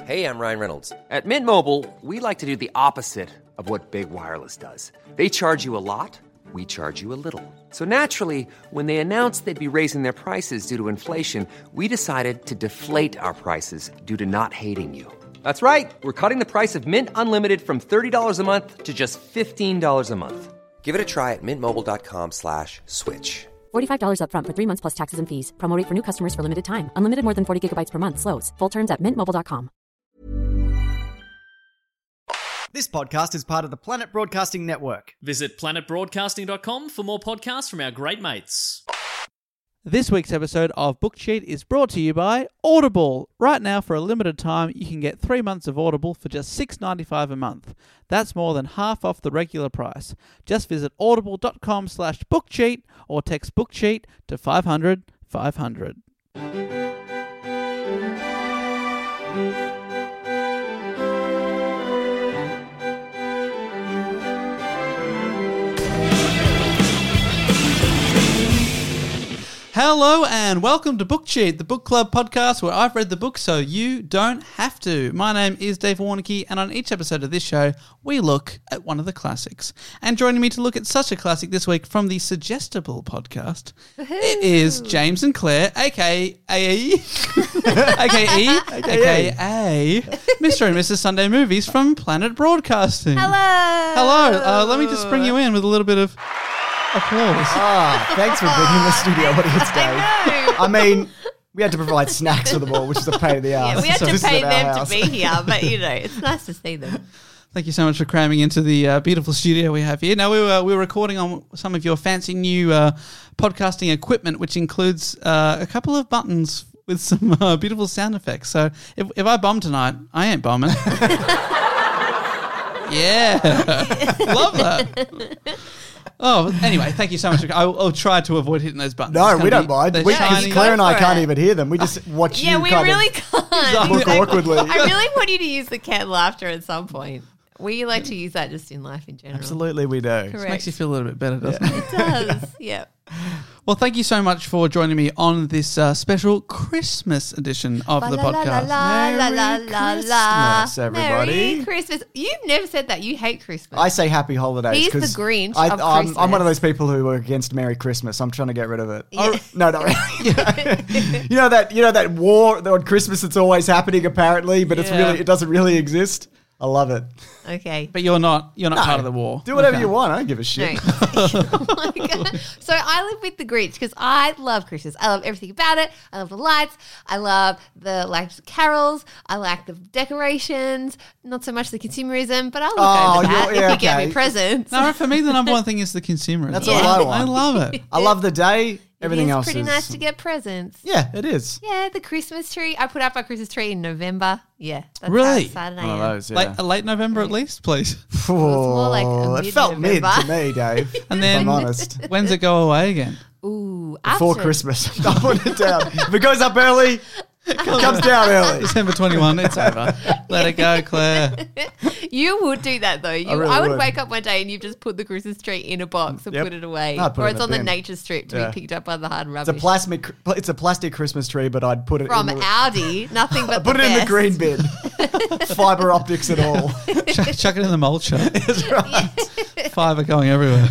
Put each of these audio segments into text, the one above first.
Hey, I'm Ryan Reynolds. At Mint Mobile, we like to do the opposite of what Big Wireless does. They charge you a lot, we charge you a little. So naturally, when they announced they'd be raising their prices due to inflation, we decided to deflate our prices due to not hating you. That's right. We're cutting the price of Mint Unlimited from $30 a month to just $15 a month. Give it a try at mintmobile.com/switch. $45 up front for 3 months plus taxes and fees. Promo rate for new customers for limited time. Unlimited more than 40 gigabytes per month. Slows full terms at mintmobile.com. This podcast is part of the Planet Broadcasting Network. Visit planetbroadcasting.com for more podcasts from our great mates. This week's episode of Book Cheat is brought to you by Audible. Right now, for a limited time, you can get 3 months of Audible for just $6.95 a month. That's more than half off the regular price. Just visit audible.com/bookcheat or text BookCheat to 500 500. Hello and welcome to Book Cheat, the book club podcast where I've read the book so you don't have to. My name is Dave Warnicky, and on each episode of this show, we look at one of the classics. And joining me to look at such a classic this week from the Suggestible podcast, it is James and Claire, aka Mr. and Mrs. Sunday Movies from Planet Broadcasting. Hello. Let me just bring you in with a little bit of applause. Thanks for bringing the studio audience, Dave. I mean, we had to provide snacks for them all, which is a pain in the ass. Yeah, we had So to this is pay at our them house. to be here, but it's nice to see them. Thank you so much for cramming into the beautiful studio we have here. Now, we were recording on some of your fancy new podcasting equipment, which includes a couple of buttons with some beautiful sound effects. So if I bomb tonight, I ain't bombing. Yeah. Love that. Oh, anyway, thank you so much. I'll try to avoid hitting those buttons. No, It's we gonna don't mind. they're We, shiny. Claire and I Go for can't it. even hear them. We just watch you Yeah, we kind really of can't. look awkwardly. I really want you to use the canned laughter at some point. We like to use that just in life in general. Absolutely, we do. Correct. Makes you feel a little bit better, doesn't it? It does, yeah. Well, thank you so much for joining me on this special Christmas edition of the podcast. Merry Christmas, everybody. Merry Christmas. You've never said that. You hate Christmas. I say happy holidays. He's the 'cause Grinch of I'm one Christmas. of those people who are against Merry Christmas. I'm trying to get rid of it. Yeah. Oh, no, not really. you know that war on Christmas that's always happening apparently, but it doesn't really exist. I love it. Okay. But you're not part of the war. Do whatever Okay. you want. I don't give a shit. No. Oh my God. So I live with the Grinch because I love Christmas. I love everything about it. I love the lights. I love the carols. I like the decorations. Not so much the consumerism, but I'll look over that if you get me presents. No, for me, the number one thing is the consumerism. That's all I want. I love it. I love the day. Everything else pretty is nice to get presents. Yeah, it is. Yeah, the Christmas tree. I put up my Christmas tree in November. Yeah, that's Really? how excited I One am. of those, yeah. Late November at least, please. more like a it felt mid mid-November. to me, Dave. And if then I'm honest. when's it go away again? Ooh, Before after. Christmas. I'm putting it down. If it goes up early, it comes down early. December 21, it's over. Let it go, Claire. You would do that though. really I would would. wake up one day and you just put the Christmas tree in a box and Yep. put it away, I'd put or it it's in a on the bin. nature strip to Yeah. be picked up by the hard It's rubbish. it's a plastic Christmas tree, but I'd put it From in the, Audi, nothing but put the it in the best. green bin. Fiber optics and all. Chuck it in the mulcher. That's right. Fibre going everywhere.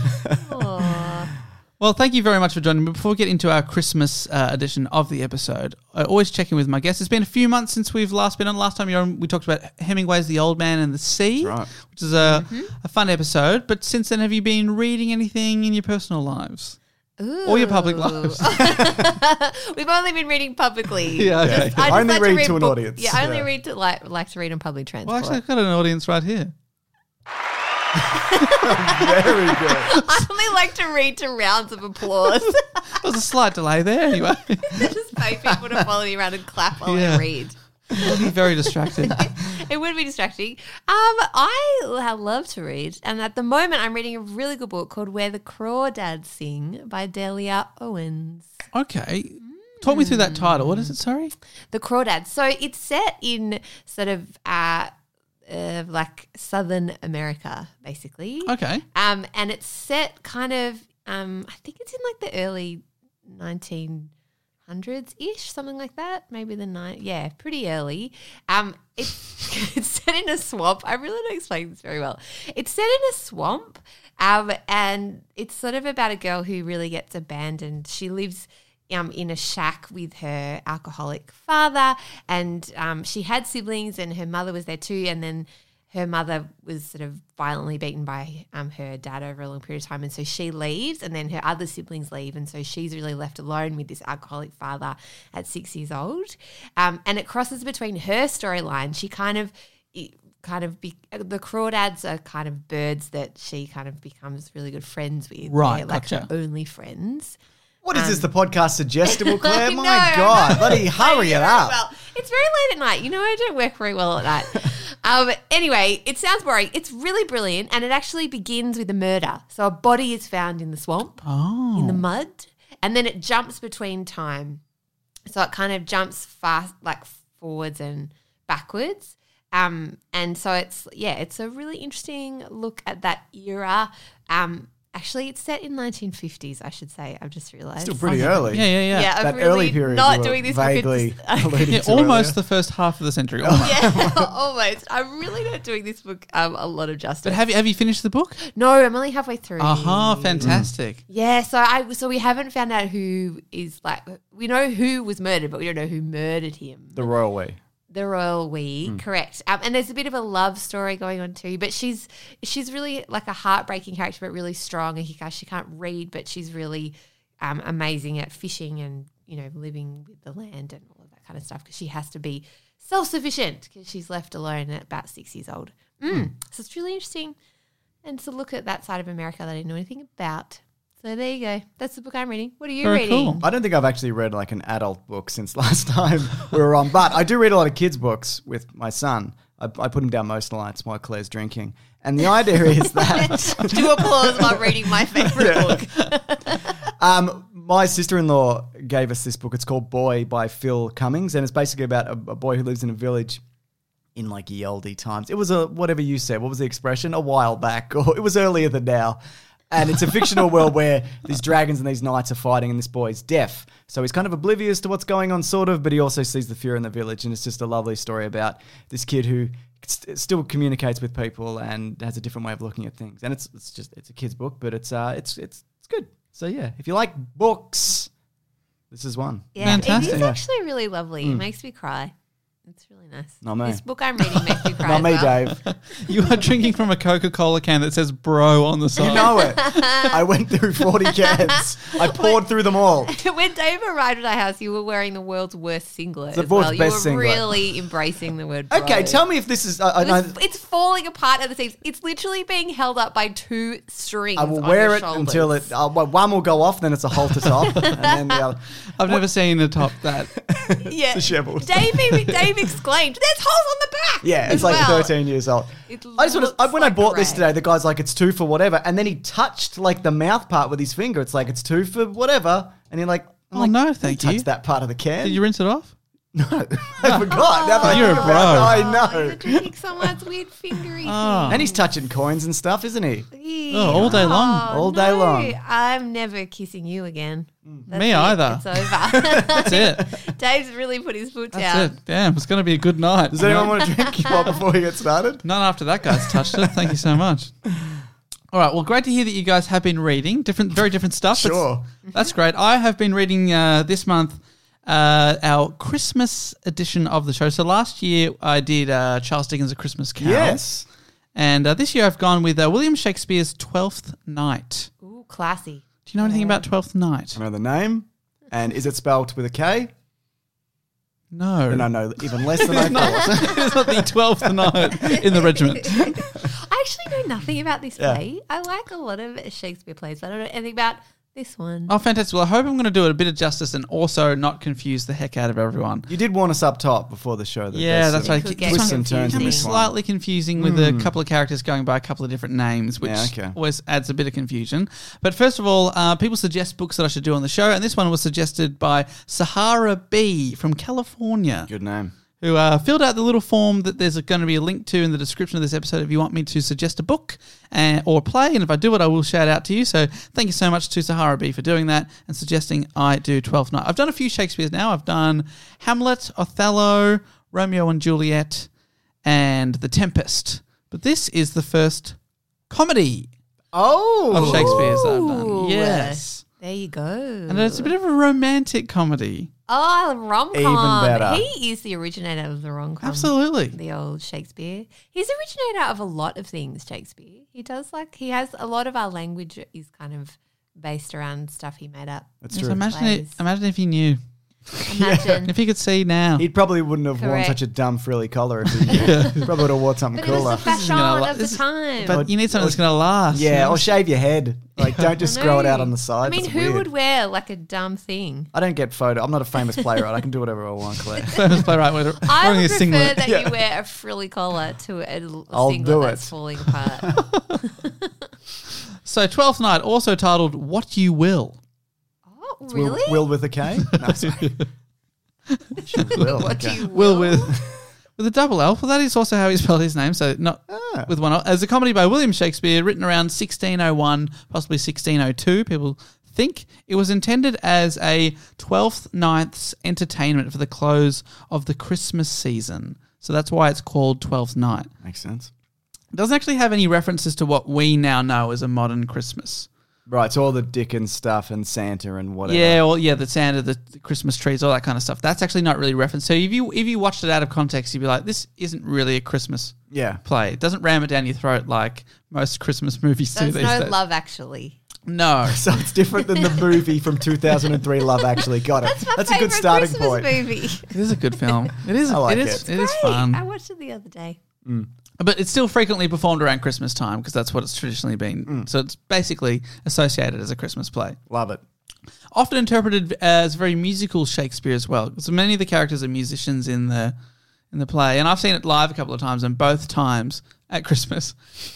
Aw. Well, thank you very much for joining me. Before we get into our Christmas edition of the episode, I always check in with my guests. It's been a few months since we've last been on. Last time you were on, we talked about Hemingway's The Old Man and the Sea, Right. which is a fun episode. But since then, have you been reading anything in your personal lives? Or your public lives? We've only been reading publicly. Yeah, okay. I just Only like to read read to an book- audience. Yeah, I only Yeah. read to like to read on public transport. Well, actually, I've got an audience right here. Very good. I only like to read to rounds of applause. There was a slight delay there anyway. Just pay people to follow me around and clap while Yeah. I read. It'll be very distracting. It would be distracting. I love to read, and at the moment, I'm reading a really good book called "Where the Crawdads Sing" by Delia Owens. Okay. Talk me through that title. What is it, sorry? The Crawdads. So it's set in sort of like Southern America, basically. Okay. And it's set kind of, I think it's in like the early 1900s 1800s-ish, something like that. Maybe the pretty early. It's set in a swamp. I really don't explain this very well. It's set in a swamp, and it's sort of about a girl who really gets abandoned. She lives in a shack with her alcoholic father, and she had siblings, and her mother was there too, and then her mother was sort of violently beaten by her dad over a long period of time, and so she leaves, and then her other siblings leave, and so she's really left alone with this alcoholic father at 6 years old. And it crosses between her storyline. She the crawdads are kind of birds that she kind of becomes really good friends with. Right, They're like gotcha. her only friends. What is this, the podcast suggestible, Claire? I My know, God, I'm bloody not hurry it very up. well. It's very late at night. I don't work very well at night. Anyway, it sounds boring. It's really brilliant, and it actually begins with a murder. So a body is found in the swamp, in the mud, and then it jumps between time. So it kind of jumps fast, like forwards and backwards. And so it's a really interesting look at that era. Actually, it's set in 1950s, I should say. I've just realised. Still pretty early. Yeah. Yeah, I'm That really early period. not you were doing this vaguely book. alluding Yeah, to almost earlier. the first half of the century. Almost. Yeah, almost. I'm really not doing this book a lot of justice. But have you finished the book? No, I'm only halfway through. Fantastic. Yeah, so we haven't found out who is we know who was murdered, but we don't know who murdered him. The Royal We. The Royal We, correct. And there's a bit of a love story going on too, but she's really like a heartbreaking character, but really strong. And she can't read, but she's really amazing at fishing and, living with the land and all of that kind of stuff, because she has to be self-sufficient because she's left alone at about 6 years old. So it's really interesting. And to look at that side of America that I didn't know anything about. So there you go. That's the book I'm reading. What are you Very reading? cool. I don't think I've actually read like an adult book since last time we were on, but I do read a lot of kids' books with my son. I put him down most nights while Claire's drinking. And the idea is that... Do applause while reading my favourite book. My sister-in-law gave us this book. It's called Boy by Phil Cummings, and it's basically about a boy who lives in a village in like ye olde times. It was whatever you said. What was the expression? A while back, or it was earlier than now. And it's a fictional world where these dragons and these knights are fighting, and this boy's deaf. So he's kind of oblivious to what's going on, sort of, but he also sees the fear in the village. And it's just a lovely story about this kid who still communicates with people and has a different way of looking at things. And it's a kid's book, but it's good. So yeah, if you like books, this is one. Yeah, Fantastic. it is actually really lovely. It makes me cry. It's really nice. Not me. This book I'm reading makes me cry. Not me, as well. Dave. You are drinking from a Coca-Cola can that says bro on the side. You know it. I went through 40 cans. I poured through them all. When Dave arrived at our house, you were wearing the world's worst singlet. The as well. world's best You were singlet. really embracing the word. Bro. Okay, tell me if this is... It's falling apart at the seams. It's literally being held up by two strings. I will on wear your it shoulders. until it... one will go off, then it's a halter top, and then the other... I've never seen a top that. Yeah, disheveled. Dave exclaimed, "There's holes on the back." Yeah, it's as like well. 13 years old. It I just want looks to... When I like bought this a today, rag. the guy's like, it's 2 for whatever, and then he touched like the mouth part with his finger. It's like, it's 2 for whatever, and you're like... I'm Oh, like, no, "Don't thank you." touch that part of the can. Did you rinse it off? No, I forgot. Now that I You're a think bro. about it, I You're know. drinking someone's weird fingery Oh. And he's touching coins and stuff, isn't he? thing. Oh, all day long. Oh, All day no. long. I'm never kissing you again. That's Me it. either. It's over. That's it. Dave's really put his foot That's down. it. Damn, it's going to be a good night. Does anyone want to drink before we get started? None after that guy's touched it. Thank you so much. All right. Well, great to hear that you guys have been reading very different stuff. Sure. That's great. I have been reading this month our Christmas edition of the show. So last year I did Charles Dickens' A Christmas Carol. Yes. And this year I've gone with William Shakespeare's Twelfth Night. Ooh, classy. Do you know anything about Twelfth Night? I know the name. And is it spelled with a K? No. And I know even less than I thought. It's not the 12th night in the regiment. I actually know nothing about this Yeah. play. I like a lot of Shakespeare plays, but I don't know anything about this one. Oh, fantastic. Well, I hope I'm going to do it a bit of justice and also not confuse the heck out of everyone. You did warn us up top before the show. That Yeah, there's that's some right. Could get twists and turns in Can be this one. slightly confusing with a couple of characters going by a couple of different names, which Yeah, okay. always adds a bit of confusion. But first of all, people suggest books that I should do on the show, and this one was suggested by Sahara B from California, Good name. who filled out the little form that there's going to be a link to in the description of this episode if you want me to suggest a book or play. And if I do it, I will shout out to you. So thank you so much to Sahara B for doing that and suggesting I do Twelfth Night. I've done a few Shakespeare's now. I've done Hamlet, Othello, Romeo and Juliet, and The Tempest. But this is the first comedy of Shakespeare's that I've done. Ooh. Yes. There you go. And it's a bit of a romantic comedy. Oh, rom-com. Even better. He is the originator of the rom-com. Absolutely. The old Shakespeare. He's the originator of a lot of things, Shakespeare. He has a lot of our language is kind of based around stuff he made up. That's Just true. imagine if you knew. Imagine. If you could see now. He probably wouldn't have worn Correct. such a dumb frilly collar if he knew. He probably would have worn something But it was cooler. the fashion of the time. But you need something that's going to last. you Yeah, know? or shave your head. Like, don't just I grow it know. out on the side. I mean, That's who weird. would wear like a dumb thing? I don't get photo. I'm not a famous playwright. I can do whatever I want, Claire. Famous playwright wearing I a would prefer singlet. that you wear a frilly collar to a I'll singlet do that's it. falling apart. So Twelfth Night, also titled What You Will. Oh, really? Will with a K? No, sorry. Will. What okay. do you Will with a double L. Well, that is also how he spelled his name, so not with one L. As a comedy by William Shakespeare, written around 1601, possibly 1602, people think. It was intended as a 12th Night's entertainment for the close of the Christmas season. So that's why it's called 12th Night. Makes sense. It doesn't actually have any references to what we now know as a modern Christmas. Right, so all the Dickens stuff and Santa and whatever. Yeah, well, the Santa, the Christmas trees, all that kind of stuff. That's actually not really referenced. So if you watched it out of context, you'd be like, this isn't really a Christmas Yeah. play. It doesn't ram it down your throat like most Christmas movies do There's these no days. Love Actually. No. So it's different than the movie from 2003, Love Actually. Got it. That's my a favorite good starting Christmas point. movie. It is a good film. It is. I like it is. it. It is Great. fun. I watched it the other day. But it's still frequently performed around Christmas time because that's what it's traditionally been. So it's basically associated as a Christmas play. Love it. Often interpreted as very musical Shakespeare as well. So many of the characters are musicians in the play, and I've seen it live a couple of times, and both times at Christmas.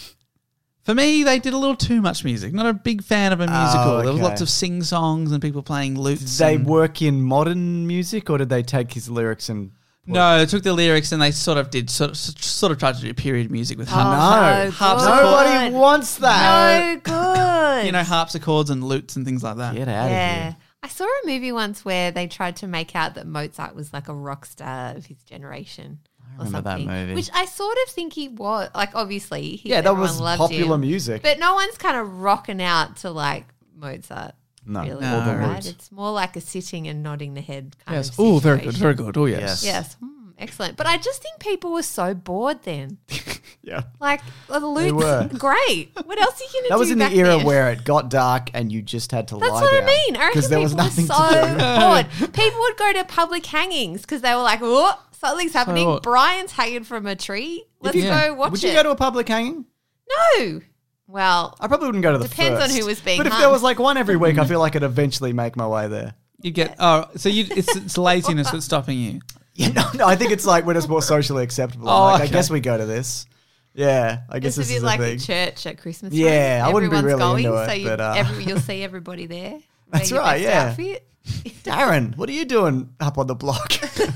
For me, they did a little too much music. Not a big fan of a musical. There was okay. lots of sing-songs and people playing lutes. Did they and- work in modern music or did they take his lyrics and... No, they took the lyrics and they sort of tried to do period music with No. harpsichord. Nobody wants that. No good. You know, harpsichords and lutes and things like that. Get out of Yeah. here. I saw a movie once where they tried to make out that Mozart was like a rock star of his generation. Or remember that something, movie. which I sort of think he was. Like, obviously, Yeah, that everyone was loved popular him. music. But no one's kind of rocking out to like Mozart. No, really, No. right? Roots. It's more like a sitting and nodding the head kind Yes. of Oh, very situation. good, very good. Oh, yes. Yes. Yes, excellent. But I just think people were so bored then. Yeah. Like, the were. lutes, great. What else are you going to do? That was in the back era then? where it got dark and you just had to That's lie what down. I mean. I reckon Because there was people nothing were so to do. bored. People would go to public hangings because they were like, "Oh, something's happening. what? Brian's hanging from a tree. Let's Yeah. go watch Would it." you go to a public hanging? No. Well, I probably wouldn't go to the Depends on first. who was being But if hung. there was like one every week, I feel like I'd eventually make my way there. You get it's laziness that's stopping you. Yeah, no, I think it's like when it's more socially acceptable. I'm Oh, like, I okay. guess we go to this. Yeah, I guess it's this a is bit the like thing. a church at Christmas. Yeah, time. I wouldn't be Everyone's really going, into it, so but, you'll see everybody there. That's Wear your right, best yeah. Outfit. Darren, what are you doing up on the block?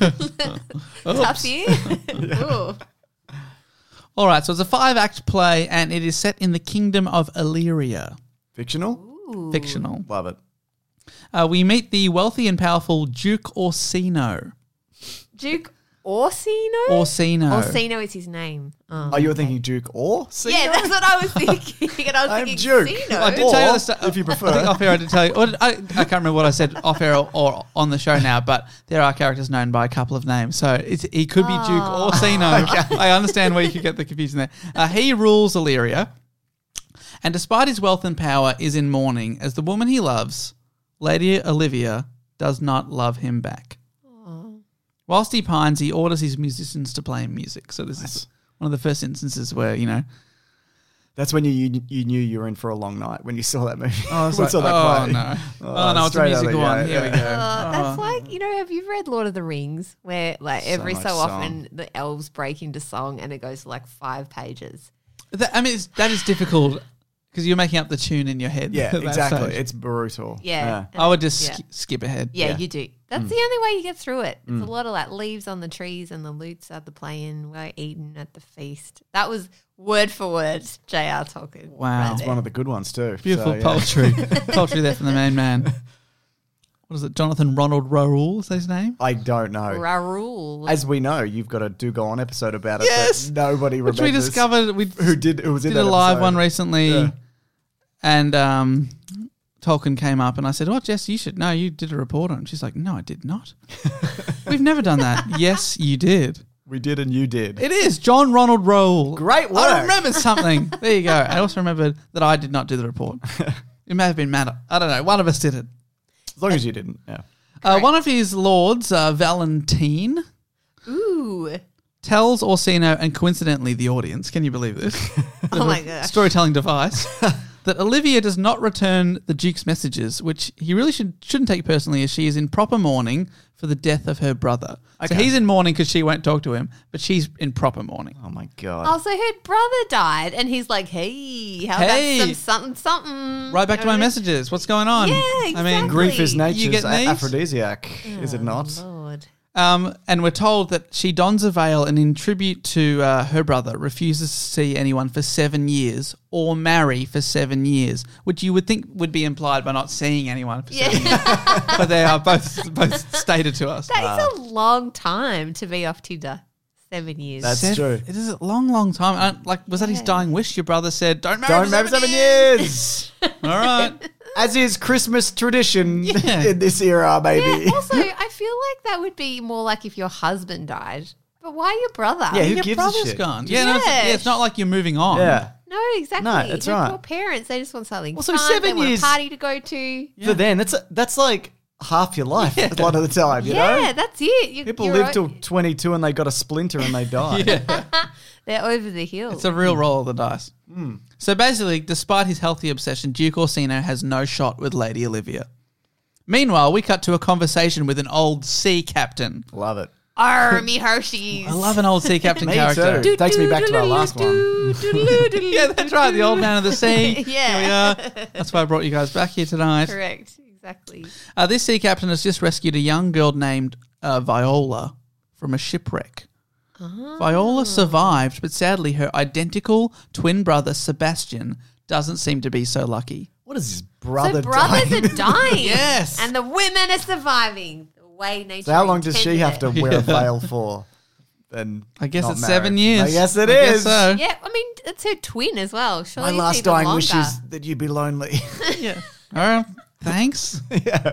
Tough year. Ooh. All right, so it's a 5-act play, and it is set in the kingdom of Illyria. Fictional? Fictional. Love it. We meet the wealthy and powerful Duke Orsino. Duke Orsino? Orsino. Orsino is his name. Oh. Oh, you were thinking Duke or Cino? Yeah, that's what I was thinking. And I was I'm thinking Duke. Sino. I did tell you Or, the stu- if you prefer. I think off air I did tell you. I can't remember what I said off air or on the show now, but there are characters known by a couple of names. So he could be Duke Orsino. I understand where you could get the confusion there. He rules Illyria, and despite his wealth and power, is in mourning as the woman he loves, Lady Olivia, does not love him back. Whilst he pines, he orders his musicians to play him music. So this is one of the first instances where, you know... That's when you knew you were in for a long night, when you saw that movie. Oh, When you saw that play. no. Oh, no, it's a straight out of musical the one. gate, Here we yeah. go. That's like, have you read Lord of the Rings where like every much so song. often the elves break into song and it goes for like 5 pages? That is difficult Because you're making up the tune in your head. Yeah, at that exactly. stage. It's brutal. Yeah. I would just Yeah. skip ahead. Yeah, Yeah. you do. That's the only way you get through it. It's a lot of like leaves on the trees and the lutes at the playing, we're eating at the feast. That was word for word J.R. Tolkien. Wow. It's one of the good ones too. Beautiful So, yeah. poetry. Poetry there from the main man. What is it? Jonathan Ronald Reuel is his name? I don't know. Raoul. As we know, you've got a Do Go On episode about it. Yes! That nobody Which remembers. we discovered. We Who was in did that a live episode. one recently. Yeah. And Tolkien came up and I said, "Oh, Jess, you should know. You did a report on it." She's like, "No, I did not. We've never done that." Yes, you did. We did and you did. It is John Ronald Reuel. Great I work. remember something. There you go. I also remembered that I did not do the report. It may have been Matt. I don't know. One of us did it. As long as you didn't. Yeah. One of his lords, Valentine, Ooh. tells Orsino and coincidentally the audience, can you believe this? Oh my gosh. Storytelling device. That Olivia does not return the Duke's messages, which he really shouldn't take personally, as she is in proper mourning for the death of her brother. So Okay. he's in mourning because she won't talk to him, but she's in proper mourning. Oh my God. Oh, so her brother died and he's like, hey, how Hey. about some something? Right back to my You know what I mean? messages. What's going on? Yeah, I mean, exactly. Grief is You nature's get these? aphrodisiac, is it not? Lord. and we're told that she dons a veil and in tribute to her brother refuses to see anyone for 7 years or marry for 7 years, which you would think would be implied by not seeing anyone for 7 years. Yeah. But they are both stated to us. That is a long time to be off Tinder. 7 years. That's true. It is a long time. Was that his dying wish? Your brother said, "Don't marry Don't for marry 7 7 years." years. All right. As is Christmas tradition Yeah. in this era, maybe. Yeah, also, I feel like that would be more like if your husband died. But why your brother? Yeah, who Your gives a brother's shit? gone. Yeah. No, it's not like you're moving on. Yeah. No, exactly. No, that's They're right. poor parents. They just want something Also, fun. 7 they want years- a party to go to. For them, that's like half your life a lot of the time, you Yeah, know? that's it. People live till 22 and they got a splinter and they die. They're over the hill. It's a real roll of the dice. So basically, despite his healthy obsession, Duke Orsino has no shot with Lady Olivia. Meanwhile, we cut to a conversation with an old sea captain. Love it. Army Hershey's. I love an old sea captain Me character. too. Takes me back to our last one. Yeah, that's right. The old man of the sea. Yeah. Here we are. That's why I brought you guys back here tonight. Correct. Exactly. This sea captain has just rescued a young girl named Viola from a shipwreck. Viola survived, but sadly her identical twin brother Sebastian doesn't seem to be so lucky. What is his brother So brothers dying? are dying. Yes. And the women are surviving. The way nature So how long does she have to intended wear a veil for? And I guess not it's married? 7 years. I guess it I guess is. so. it. Yeah, I mean, it's her twin as well. Surely My it's last even dying longer. wish is that you be lonely. Yeah. All right. Thanks. yeah.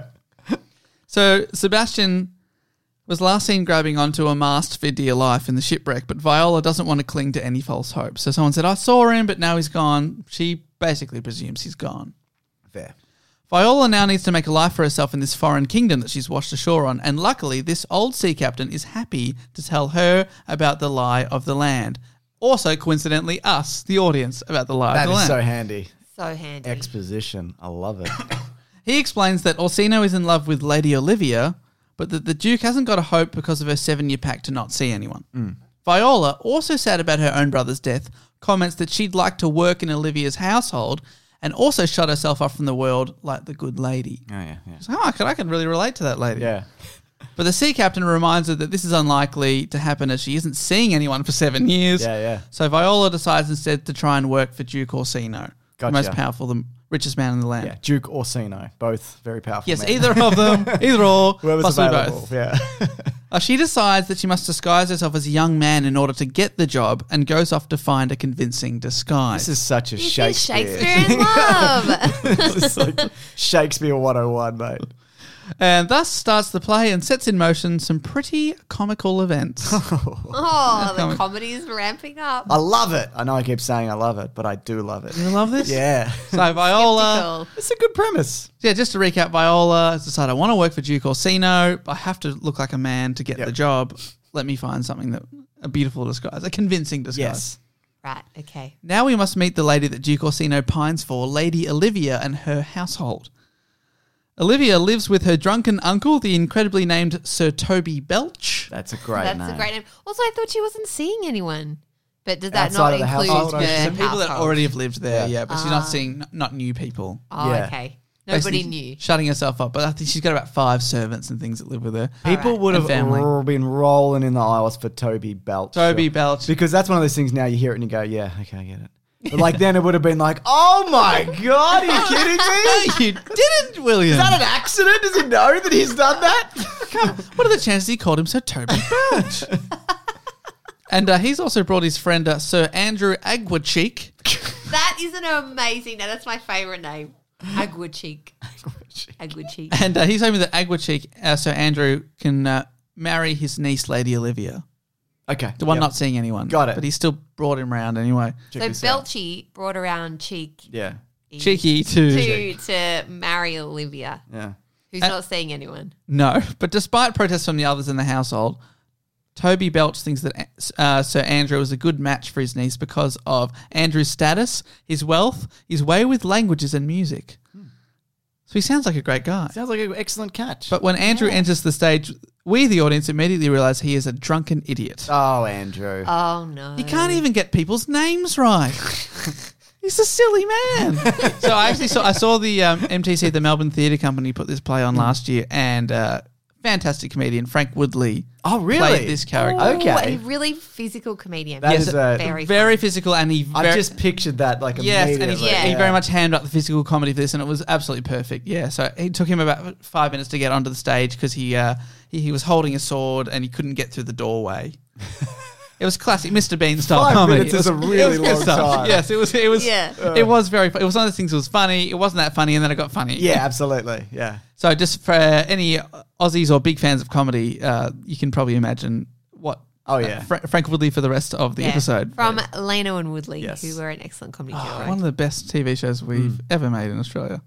So Sebastian was last seen grabbing onto a mast for dear life in the shipwreck, but Viola doesn't want to cling to any false hope. So someone said, "I saw him, but now he's gone." She basically presumes he's gone. Fair. Viola now needs to make a life for herself in this foreign kingdom that she's washed ashore on, and luckily this old sea captain is happy to tell her about the lie of the land. Also, coincidentally, us, the audience, about the lie That of the is land. so handy. So handy. Exposition. I love it. He explains that Orsino is in love with Lady Olivia, but that the Duke hasn't got a hope because of her 7-year pact to not see anyone. Viola, also sad about her own brother's death, comments that she'd like to work in Olivia's household and also shut herself off from the world like the good lady. Oh, yeah. Yeah. So I can really relate to that lady. Yeah. But the sea captain reminds her that this is unlikely to happen as she isn't seeing anyone for 7 years. Yeah, yeah. So Viola decides instead to try and work for Duke Orsino, the Gotcha. most powerful, the richest man in the land. Yeah. Duke Orsino. Both very powerful. Yes, men. either of them, either or, Whoever's possibly available. both. Yeah. She decides that she must disguise herself as a young man in order to get the job and goes off to find a convincing disguise. This is such a This is Shakespeare. Shakespeare in love. This is like Shakespeare 101, mate. And thus starts the play and sets in motion some pretty comical events. Oh, the comedy is ramping up. I love it. I know I keep saying I love it, but I do love it. You love this? Yeah. So Viola... Skeptical. It's a good premise. Yeah, just to recap, Viola has decided I want to work for Duke Orsino. I have to look like a man to get Yep. the job. Let me find something a beautiful disguise, a convincing disguise. Yes. Right, okay. Now we must meet the lady that Duke Orsino pines for, Lady Olivia, and her household. Olivia lives with her drunken uncle, the incredibly named Sir Toby Belch. That's a great That's name. a great name. Also, I thought she wasn't seeing anyone But does that Outside not of the include household, her I So assume. people that household? already have lived there, but she's not seeing not new people. Oh, Yeah. okay. Nobody Basically knew. shutting herself up. But I think she's got about 5 servants and things that live with her. People Alright. would have And family. been rolling in the aisles for Toby Belch. Toby Belch. Because that's one of those things now you hear it and you go, yeah, okay, I get it. But like then it would have been like, oh my God, are you kidding me? You didn't, William. Is that an accident? Does he know that he's done that? What are the chances he called him Sir Toby Belch? And he's also brought his friend Sir Andrew Aguacheek. That is an amazing name. That's my favourite name. Aguacheek. Aguacheek. And he's hoping that Aguacheek, Sir Andrew, can marry his niece, Lady Olivia. Okay. The one yep. not seeing anyone. Got it. But he still brought him round anyway. Check So this out. Belchy brought around Cheek Yeah. Cheeky too. to marry Olivia, Yeah. who's not seeing anyone. No, but despite protests from the others in the household, Toby Belch thinks that Sir Andrew is a good match for his niece because of Andrew's status, his wealth, his way with languages and music. So he sounds like a great guy. Sounds like an excellent catch. But when Andrew enters the stage, we, the audience, immediately realise he is a drunken idiot. oh, Andrew. Oh no. He can't even get people's names right. He's a silly man. So I actually saw the MTC, the Melbourne Theatre Company, put this play on last year, and fantastic comedian Frank Woodley Oh, really? played this character. Oh, Okay. a really physical comedian. That Yes, is a- very, Very funny. physical, and he I very, just pictured that like yes, and immediately. Yeah. he very much hammed up the physical comedy for this, and it was absolutely perfect. Yeah, so it took him about 5 minutes to get onto the stage because he was holding a sword and he couldn't get through the doorway. It was classic Mr. Bean style 5 comedy. minutes It was- is a really it was good long stuff. time. Yes, it was. Yeah. It was very. It was one of the things that was funny. It wasn't that funny, and then it got funny. Yeah, absolutely. Yeah. So just for any Aussies or big fans of comedy, you can probably imagine what. Oh, yeah. Frank Woodley for the rest of the Yeah. episode. From Leno and Woodley, Yes. who were an excellent comedy duo. One of the best TV shows we've ever made in Australia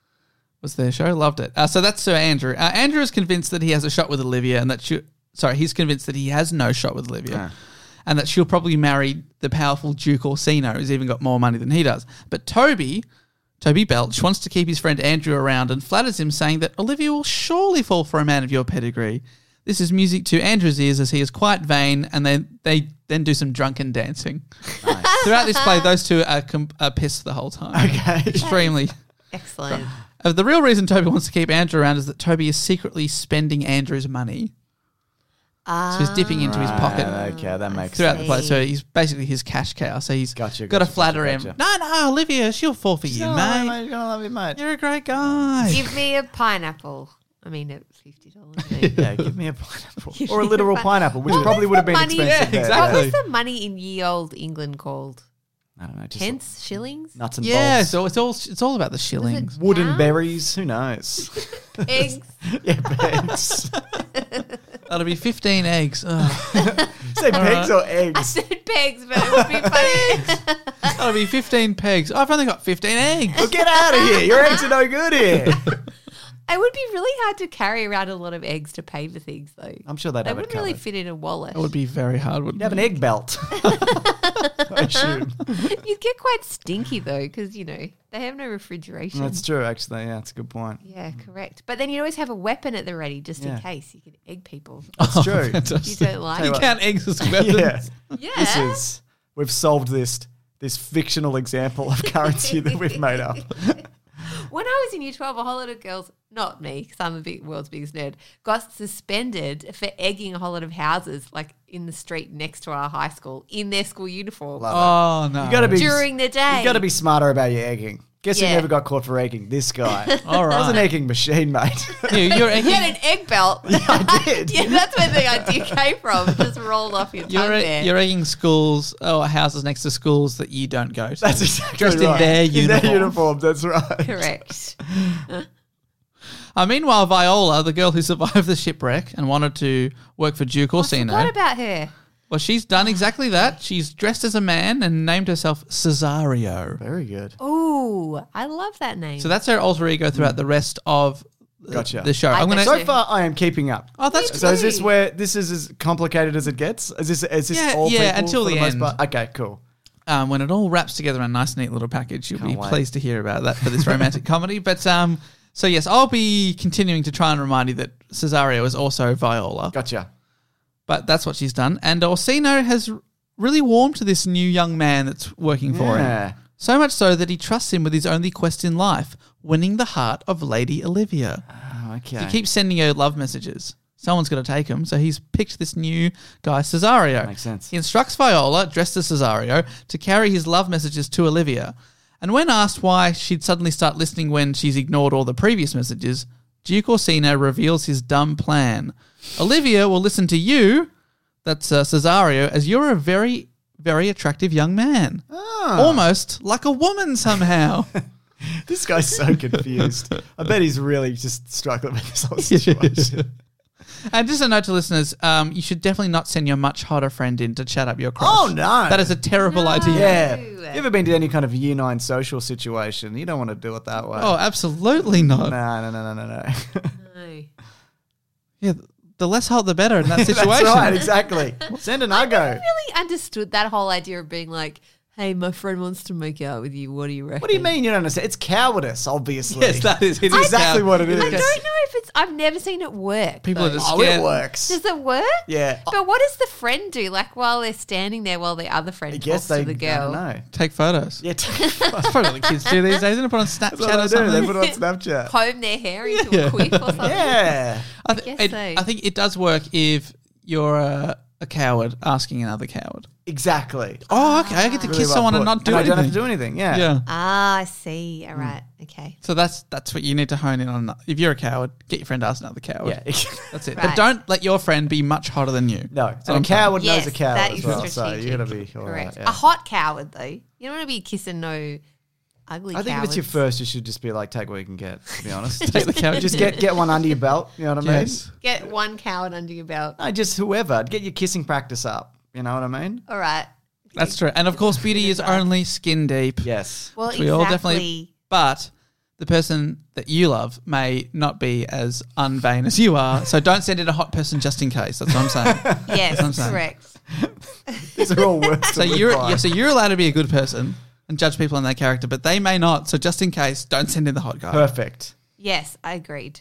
was their show. Loved it. So that's Sir Andrew. Andrew is convinced that he has a shot with Olivia, and that he's convinced that he has no shot with Olivia, and that she'll probably marry the powerful Duke Orsino, who's even got more money than he does. But Toby Belch wants to keep his friend Andrew around and flatters him, saying that Olivia will surely fall for a man of your pedigree. This is music to Andrew's ears as he is quite vain, and they then do some drunken dancing. Throughout this play, those two are pissed the whole time. Okay. Extremely. Excellent. The real reason Toby wants to keep Andrew around is that Toby is secretly spending Andrew's money. So he's dipping into his pocket Okay, that makes throughout sense. the play. So he's basically his cash cow. So he's Gotcha, got to gotcha, flatter gotcha, him. gotcha. No, Olivia, she'll fall for you, mate. Mate, I love you, mate. You're a great guy. Give me a pineapple. I mean, it's $50. Yeah, give me a pineapple. Or a literal pineapple, which probably would have been money? expensive. Yeah, there. exactly. What was the money in ye old England called? I don't know. Just Pence? Shillings? nuts and Yeah, bolts. so it's all about the shillings. Wooden Pounds? berries. Who knows? Eggs? Yeah, pegs. That'll be 15 eggs. Ugh. Say pegs or I eggs? said pegs, but it would be funny. That'll be 15 pegs. I've only got 15 eggs. Well, get out of here. Your eggs are no good here. It would be really hard to carry around a lot of eggs to pay for things, though. I'm sure they'd They have it wouldn't really covered. fit in a wallet. It would be very hard, wouldn't You have it? an egg belt. I assume. You'd get quite stinky, though, because, they have no refrigeration. That's true, actually. Yeah, that's a good point. Yeah, correct. But then you always have a weapon at the ready just in Yeah. case. You can egg people. That's true. You Fantastic. don't like Tell you You what. count eggs as weapons. Yeah. Yeah. We've solved this fictional example of currency that we've made up. When I was in year 12, a whole lot of girls, not me, because I'm the world's biggest nerd, got suspended for egging a whole lot of houses, like in the street next to our high school, in their school uniform Oh, no. You got to be during the day. You got to be smarter about your egging. Guess who Yeah. never got caught for egging? This guy. All That was an right. egging machine, mate. You're You egging. had an egg belt. I did. Yeah, that's where the idea came from. Just rolled off your tongue there. You're egging schools or houses next to schools that you don't go to. That's exactly Dressed right. in their In uniform. their uniforms, that's right. Correct. Meanwhile, Viola, the girl who survived the shipwreck and wanted to work for Duke I Orsino, forgot about her. well, she's done exactly that. She's dressed as a man and named herself Cesario. Very good. Ooh, I love that name. So that's her alter ego throughout the rest of Gotcha. the show. I I'm gonna. bet So far, I am keeping up. Oh, that's So is this Really? where this is as complicated as it gets? Is this Yeah, all yeah, people until for the most end. part? Okay, cool. When it all wraps together in a nice, neat little package, you'll Can't be wait. pleased to hear about that for this romantic comedy. But so yes, I'll be continuing to try and remind you that Cesario is also Viola. Gotcha. But that's what she's done. And Orsino has really warm to this new young man that's working for Yeah. him. So much so that he trusts him with his only quest in life, winning the heart of Lady Olivia. Oh, okay. He keeps sending her love messages. Someone's got to take him, so he's picked this new guy, Cesario. Makes sense. He instructs Viola, dressed as Cesario, to carry his love messages to Olivia. And when asked why she'd suddenly start listening when she's ignored all the previous messages, Duke Orsino reveals his dumb plan. Olivia will listen to you, that's Cesario, as you're a very, very attractive young man. Almost like a woman somehow. This guy's so confused. I bet he's really just struggling with this whole situation. And just a note to listeners, you should definitely not send your much hotter friend in to chat up your crush. Oh, no. That is a terrible idea. Yeah. You ever been to any kind of Year 9 social situation? You don't want to do it that way. Oh, absolutely not. No. No. Yeah, the less hot, the better in that situation. That's right, exactly. Send an I uggo. never really understood that whole idea of being like, hey, my friend wants to make out with you. What do you reckon? What do you mean you don't understand? It's cowardice, obviously. Yes, that is. It That's is exactly what it is. I don't know if it's. I've never seen it work. People are though. just Oh, scared. it works. Does it work? Yeah. But what does the friend do? Like while they're standing there, while the other friend I guess talks they, to the girl. I don't know. Take photos. Yeah, That's probably what the kids do these days. They put on Snapchat that's what or they do. They something. put it on Snapchat. Comb their hair into a quiff or something. Yeah. guess so. I think it does work if you're a coward asking another coward. Exactly. Oh, okay. I get to Really kiss well someone and put. not do I anything. don't have to do anything. Yeah. Yeah. Ah, I see. All right. Okay. So that's what you need to hone in on. If you're a coward, get your friend to ask another coward. Yeah. That's it. Right. But don't let your friend be much hotter than you. No. That's And what a I'm saying. coward knows Yes, a coward that as is well. So strategic. you got to be all Correct. right. Yeah. A hot coward, though. You don't want to be kissing no ugly I think cowards. if it's your first, you should just be like, take what you can get, to be honest. Take the coward. Just get one under your belt, you know what I mean? Yes. Get one coward under your belt. No, just whoever. Get your kissing practice up, you know what I mean? All right. That's true. And of course, beauty is only skin deep. Yes. Well, We all definitely. But the person that you love may not be as unvain as you are. So don't send in a hot person just in case. That's what I'm saying. Yes, I'm saying. correct. These are all words So to live you're by. so you're allowed to be a good person and judge people on their character, but they may not. So just in case, don't send in the hot guy. Perfect. Yes, I agreed.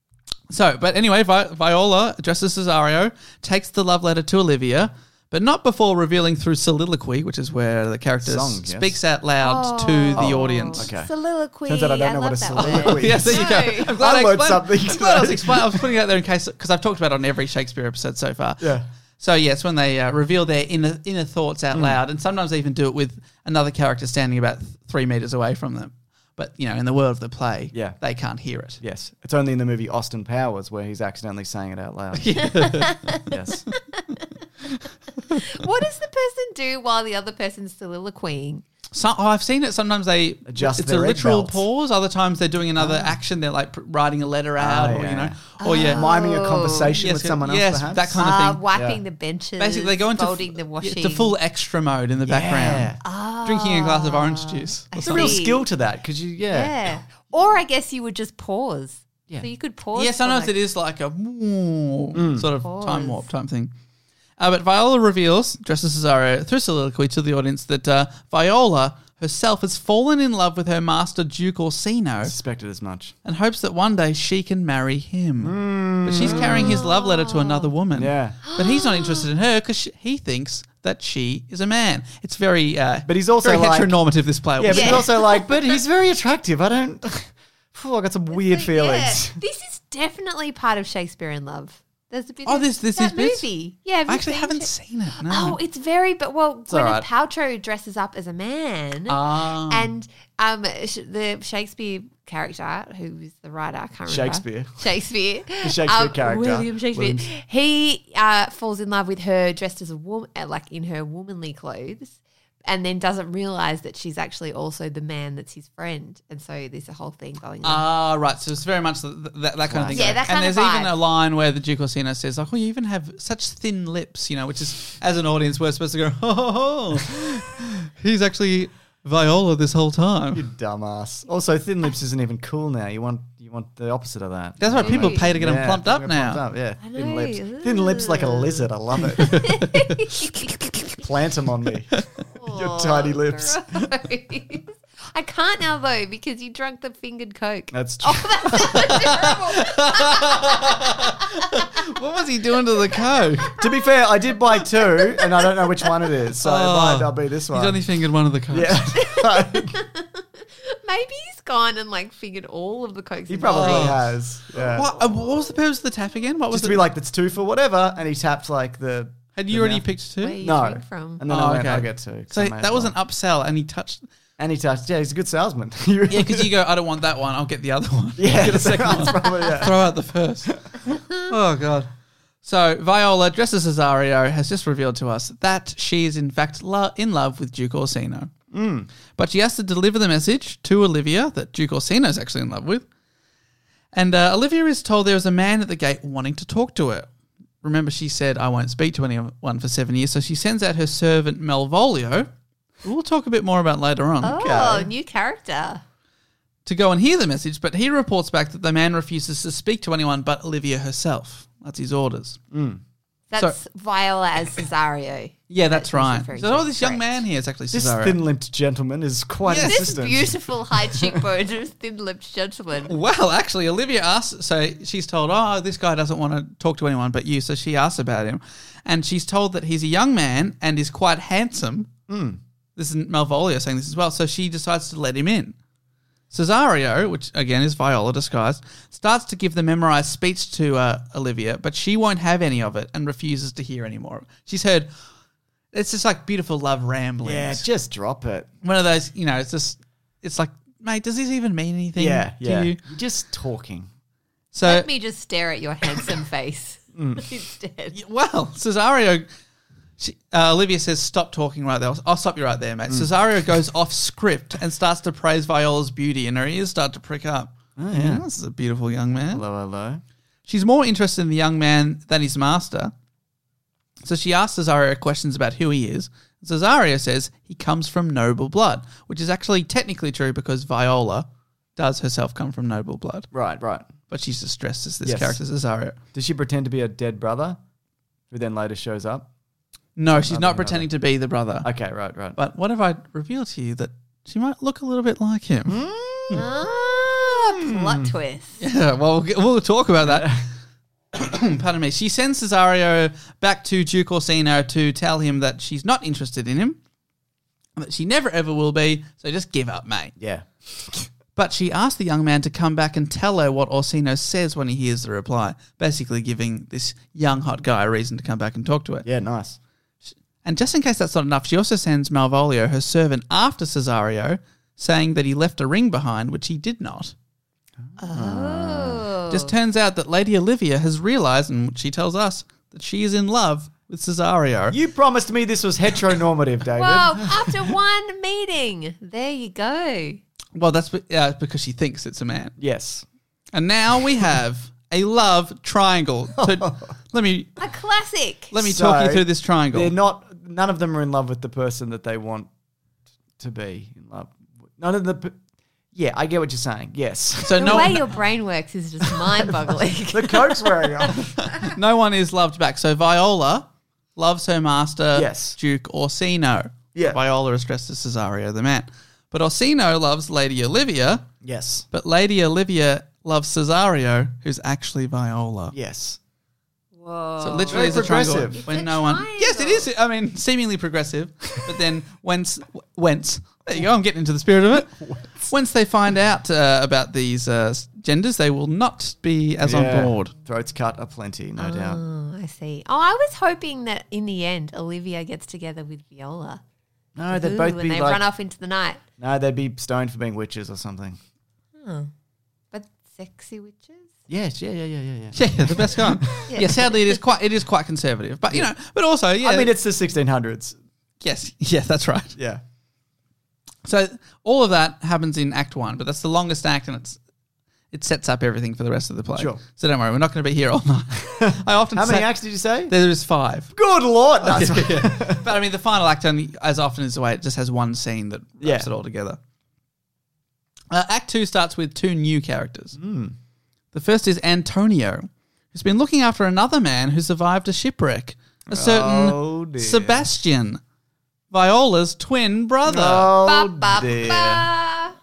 So, but anyway, Viola, dressed as Cesario, takes the love letter to Olivia, but not before revealing through soliloquy, which is where the character Song, yes. speaks out loud to the audience. Okay. Soliloquy. Turns out I don't know what love a that soliloquy word. is. Yes, there you go. I'm glad I I learned explained. something I'm glad I was today. I was putting it out there in case, because I've talked about it on every Shakespeare episode so far. Yeah. So yeah, it's when they reveal their inner thoughts out loud, and sometimes they even do it with another character standing about 3 meters away from them. But you know, in the world of the play, Yeah. they can't hear it. Yes. It's only in the movie Austin Powers where he's accidentally saying it out loud. Yes. What does the person do while the other person's soliloquying? So, I've seen it. Sometimes they Adjust It's their a red literal belt. pause. Other times they're doing another action. They're like writing a letter out, or yeah. you know, or yeah, Miming a conversation Yes, with someone else, yes, perhaps? that kind of thing. Wiping Yeah. the benches. Basically, they go into folding the washing. It's a full extra mode in the background, drinking a glass of orange juice. Or It's a real something. skill to that because you, Yeah. Or I guess you would just pause. Yeah. So you could pause. Yeah, for sometimes like- it is like a sort of Pause. time warp type thing. But Viola reveals, dressed as Cesario, through soliloquy to the audience that Viola herself has fallen in love with her master Duke Orsino suspected as much. and hopes that one day she can marry him. But she's carrying his love letter to another woman. Yeah. But he's not interested in her because he thinks that she is a man. It's very But he's also very like- heteronormative, this play. Yeah, but Yeah. he's also like, but he's very attractive. I don't. I got some weird feelings. Yeah. This is definitely part of Shakespeare in Love. There's a bit Oh, of this that is bits? movie. Yeah, have I you actually seen haven't it? seen it. No. Oh, it's very, but well, Gwyneth all right. Paltrow dresses up as a man, Ah. and the Shakespeare character, who is the writer, I can't remember. Shakespeare. Shakespeare. The Shakespeare character. William Shakespeare. Williams. He falls in love with her dressed as a woman, like in her womanly clothes, and then doesn't realize that she's actually also the man that's his friend, and so there's a whole thing going on. Ah, right. So it's very much that kind of thing. Yeah, that and kind of there's even vibe. a line where the Duke Orsino says, like, oh, you even have such thin lips, you know, which is, as an audience, we're supposed to go, oh, he's actually Viola this whole You time. dumbass. Also, thin lips isn't even cool now. You want the opposite of that. That's why people pay to get them Yeah, plumped up get now. plumped up, yeah, I thin know. lips. Thin lips like a lizard. I love it. Plant them on me. Your tiny lips. I I can't now though because you drank the fingered Coke. That's true. What was he doing to the Coke? To be fair, I did buy 2, and I don't know which one it is, so it might not be this one. He's only fingered one of the Cokes. Yeah. Maybe he's gone and like fingered all of the Cokes. He probably has. Yeah. What was the purpose of the tap again? What was Just to be like, that's 2 for whatever, and he tapped like the... Had you already picked 2? Where you No. drink from? And then I went, I'll get 2. 'cause So I may as that was well. an upsell, and he touched. And he touched... Yeah, he's a good salesman. Yeah, because you go, I don't want that one. I'll get the other one. Yeah, Get a second that's one. probably, yeah. Throw out the first. Oh, God. So Viola, dressed as Cesario, has just revealed to us that she is in fact in love with Duke Orsino. But she has to deliver the message to Olivia that Duke Orsino is actually in love with. And Olivia is told there is a man at the gate wanting to talk to her. Remember, she said, I won't speak to anyone for 7 years. So she sends out her servant Malvolio, who we'll talk a bit more about later on, Oh, new character. to go and hear the message. But he reports back that the man refuses to speak to anyone but Olivia herself. That's his orders. That's Viola as Cesario. Yeah, that's right. referring So, to. this young Correct. man here is actually This Cesario. thin-lipped gentleman is quite Yes. This insistent. beautiful high cheekbone, thin-lipped gentleman. Well, actually, Olivia asks, so she's told, oh, this guy doesn't want to talk to anyone but you. So she asks about him. And she's told that he's a young man and is quite handsome. This is Malvolio saying this as well. So she decides to let him in. Cesario, which again is Viola disguised, starts to give the memorized speech to Olivia, but she won't have any of it and refuses to hear any more. She's heard, it's just like beautiful love ramblings. Yeah, just drop it. One of those, it's like, mate, does this even mean anything Yeah, to yeah. you? You're just talking. So, Let me just stare at your handsome face instead. well, Cesario, Olivia says, stop talking right there. I'll stop you right there, mate. Cesario goes off script and starts to praise Viola's beauty, and her ears start to prick up. Oh, yeah. This is a beautiful young man. Hello, hello. She's more interested in the young man than his master. So she asks Cesario questions about who he is. Cesario says he comes from noble blood, which is actually technically true because Viola does herself come from noble blood. Right, right. But she's just dressed as this Yes. character, Cesario. Does she pretend to be a dead brother who then later shows up? No, she's not Nothing, pretending to be the brother. Okay, right, right. But what if I reveal to you that she might look a little bit like him? Plot twist. Yeah, well, we'll talk about that. Pardon me. She sends Cesario back to Duke Orsino to tell him that she's not interested in him, and that she never ever will be, so just give up, mate. Yeah. But she asks the young man to come back and tell her what Orsino says when he hears the reply, basically giving this young hot guy a reason to come back and talk to her. Yeah, nice. And just in case that's not enough, she also sends Malvolio, her servant, after Cesario, saying that he left a ring behind, which he did not. Oh. Just turns out that Lady Olivia has realised, and she tells us, that she is in love with Cesario. You promised me this was heteronormative, David. Well, after one meeting, there you go. Well, that's because she thinks it's a man. Yes. And now we have a love triangle. So let me A classic. talk you So, through this triangle. They're not. None of them are in love with the person that they want to be in love with. None of the. Yeah, I get what you're saying. Yes. So The way your brain works is just mind-boggling. The coke's wearing off. no one is loved back. So Viola loves her master, Yes. Duke Orsino. Yeah. Viola is dressed as Cesario, the man. But Orsino loves Lady Olivia, Yes. but Lady Olivia loves Cesario, who's actually Viola. Yes. Whoa. So literally, Very it's a triangle progressive. when It's a no one. triangle. Yes, it is. I mean, seemingly progressive, but then whence? There you go. I'm getting into the spirit of it. Once they find out about these genders, they will not be as Yeah. on board. Throats cut aplenty, no doubt. Oh, I see. Oh, I was hoping that in the end, Olivia gets together with Viola. No, they'd Ooh, both and be they like. run off into the night. No, they'd be stoned for being witches or something. But sexy witches? Yes, yeah. Yeah, the best kind. yeah. Sadly, it is quite conservative, but but also, yeah. I mean, it's the 1600s. yes, yeah, that's right. Yeah. So all of that happens in Act 1, but that's the longest act, and it sets up everything for the rest of the play. Sure. So don't worry, we're not going to be here all night. I often How many say acts did you say? there is 5. Good lord. No, But I mean, the final act only, as often is the way, it just has one scene that wraps Yeah. it all together. Act 2 starts with 2 new characters. The first is Antonio, who's been looking after another man who survived a shipwreck, a certain Oh, dear. Sebastian, Viola's twin brother. Oh, Ba, ba, dear. ba.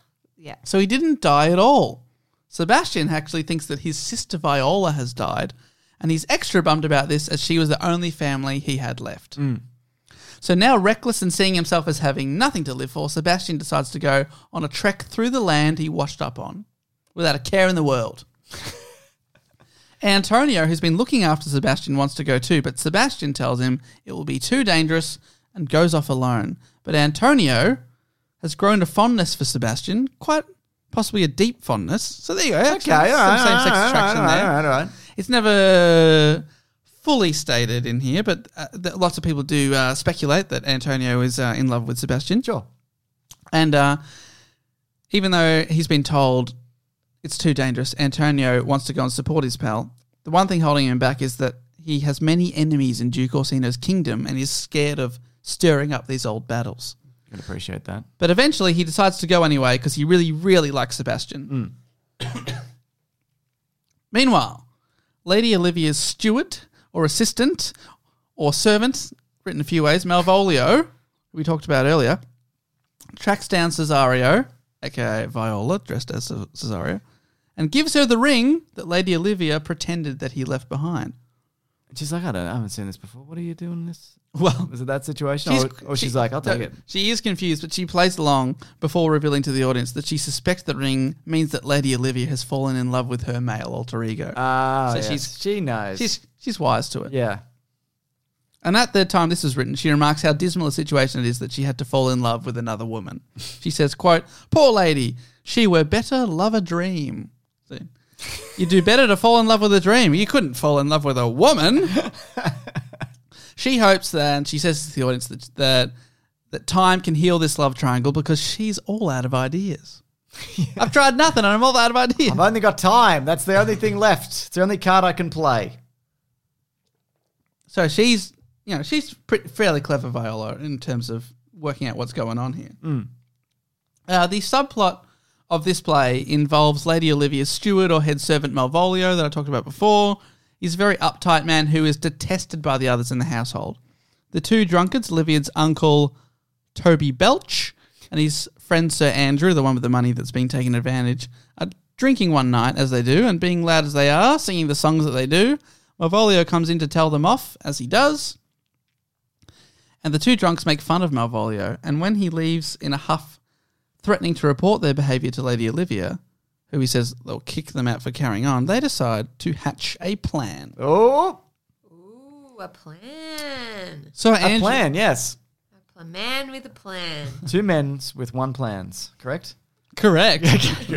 Yeah. So he didn't die at all. Sebastian actually thinks that his sister Viola has died, and he's extra bummed about this as she was the only family he had left. So now reckless and seeing himself as having nothing to live for, Sebastian decides to go on a trek through the land he washed up on without a care in the world. Antonio, who's been looking after Sebastian, wants to go too, but Sebastian tells him it will be too dangerous and goes off alone. But Antonio has grown a fondness for Sebastian, quite possibly a deep fondness. So there you go. Okay, all right, some same-sex attraction there. all right. It's never fully stated in here, but lots of people do speculate that Antonio is in love with Sebastian. Sure. And even though he's been told it's too dangerous, Antonio wants to go and support his pal. The one thing holding him back is that he has many enemies in Duke Orsino's kingdom and is scared of stirring up these old battles. Can appreciate that. But eventually he decides to go anyway because he really, really likes Sebastian. Meanwhile, Lady Olivia's steward or assistant or servant, written a few ways, Malvolio, who we talked about earlier, tracks down Cesario, aka Viola, dressed as Cesario, and gives her the ring that Lady Olivia pretended that he left behind. She's like, I haven't seen this before. What are you doing this? Well, is it that situation? Or she's like, I'll take it. She is confused, but she plays along before revealing to the audience that she suspects the ring means that Lady Olivia has fallen in love with her male alter ego. Ah, So yes. She knows. She's wise to it. Yeah. And at the time this was written, she remarks how dismal a situation it is that she had to fall in love with another woman. She says, quote, "Poor lady, she were better love a dream." See? You do better to fall in love with a dream. You couldn't fall in love with a woman. She hopes that, and she says to the audience that time can heal this love triangle because she's all out of ideas. I've tried nothing and I'm all out of ideas. I've only got time. That's the only thing left. It's the only card I can play. So she's fairly clever, Viola, in terms of working out what's going on here. The subplot of this play involves Lady Olivia's steward or head servant Malvolio that I talked about before. He's a very uptight man who is detested by the others in the household. The two drunkards, Olivia's uncle Toby Belch and his friend Sir Andrew, the one with the money that's being taken advantage, are drinking one night as they do, and being loud as they are, singing the songs that they do. Malvolio comes in to tell them off, as he does. And the two drunks make fun of Malvolio, and when he leaves in a huff, threatening to report their behaviour to Lady Olivia, who he says they'll kick them out for carrying on, they decide to hatch a plan. Oh, Ooh, a plan. So a plan, yes. A man with a plan. Two men with one plans, correct? Correct.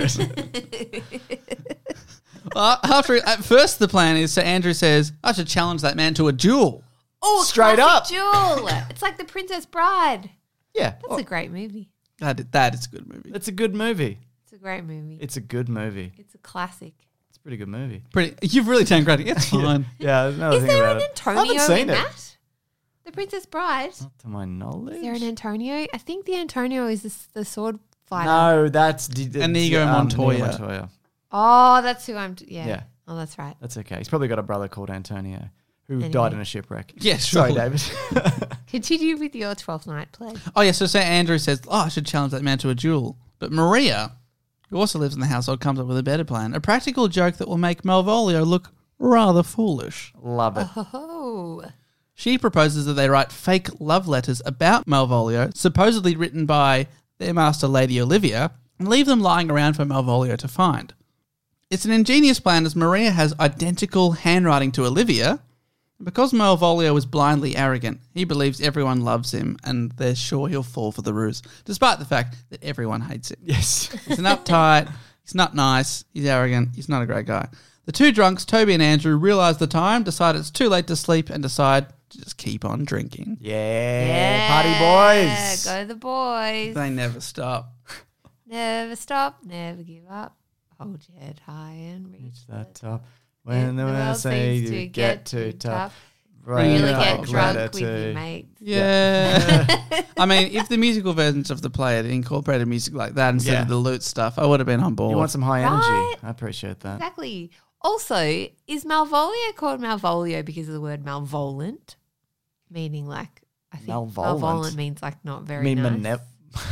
At first the plan is, so Andrew says, I should challenge that man to a duel. Oh, Straight up. Jewel. It's like The Princess Bride. Yeah. That's a great movie. That is a good movie. It's a good movie. It's a great movie. It's a good movie. It's a classic. It's a pretty good movie. You've really downgraded. It's fine. Yeah, no, Is there an I Antonio haven't seen in it. that? The Princess Bride. Not to my knowledge. Is there an Antonio? I think the Antonio is the sword fighter. No, that's Inigo Montoya. Inigo Montoya. Oh, that's who I'm... Yeah. Yeah. Oh, that's right. That's okay. He's probably got a brother called Antonio who Anyway. died in a shipwreck. Yes, Sorry, sure. David. Continue with your 12th night play. Oh, yeah, so Sir Andrew says, I should challenge that man to a duel. But Maria, who also lives in the household, comes up with a better plan. A practical joke that will make Malvolio look rather foolish. Love it. Oh. She proposes that they write fake love letters about Malvolio, supposedly written by their master Lady Olivia, and leave them lying around for Malvolio to find. It's an ingenious plan as Maria has identical handwriting to Olivia. Because Malvolio is blindly arrogant, he believes everyone loves him and they're sure he'll fall for the ruse, despite the fact that everyone hates him. Yes. He's an uptight, he's not nice, he's arrogant, he's not a great guy. The two drunks, Toby and Andrew, realise the time, decide it's too late to sleep, and decide to just keep on drinking. Yeah. Party boys. Go the boys. They never stop. Never stop, never give up. Hold your head high and reach That top. When the world world say seems you get too tough. Really Rain get like drunk letter with your to- mates. Yeah. I mean, if the musical versions of the play had incorporated music like that instead of the lute stuff, I would have been on board. You want some high Right. energy. I appreciate that. Exactly. Also, is Malvolio called Malvolio because of the word malvolent? Meaning like, I think Malvolent? malvolent means like not very I mean, nice.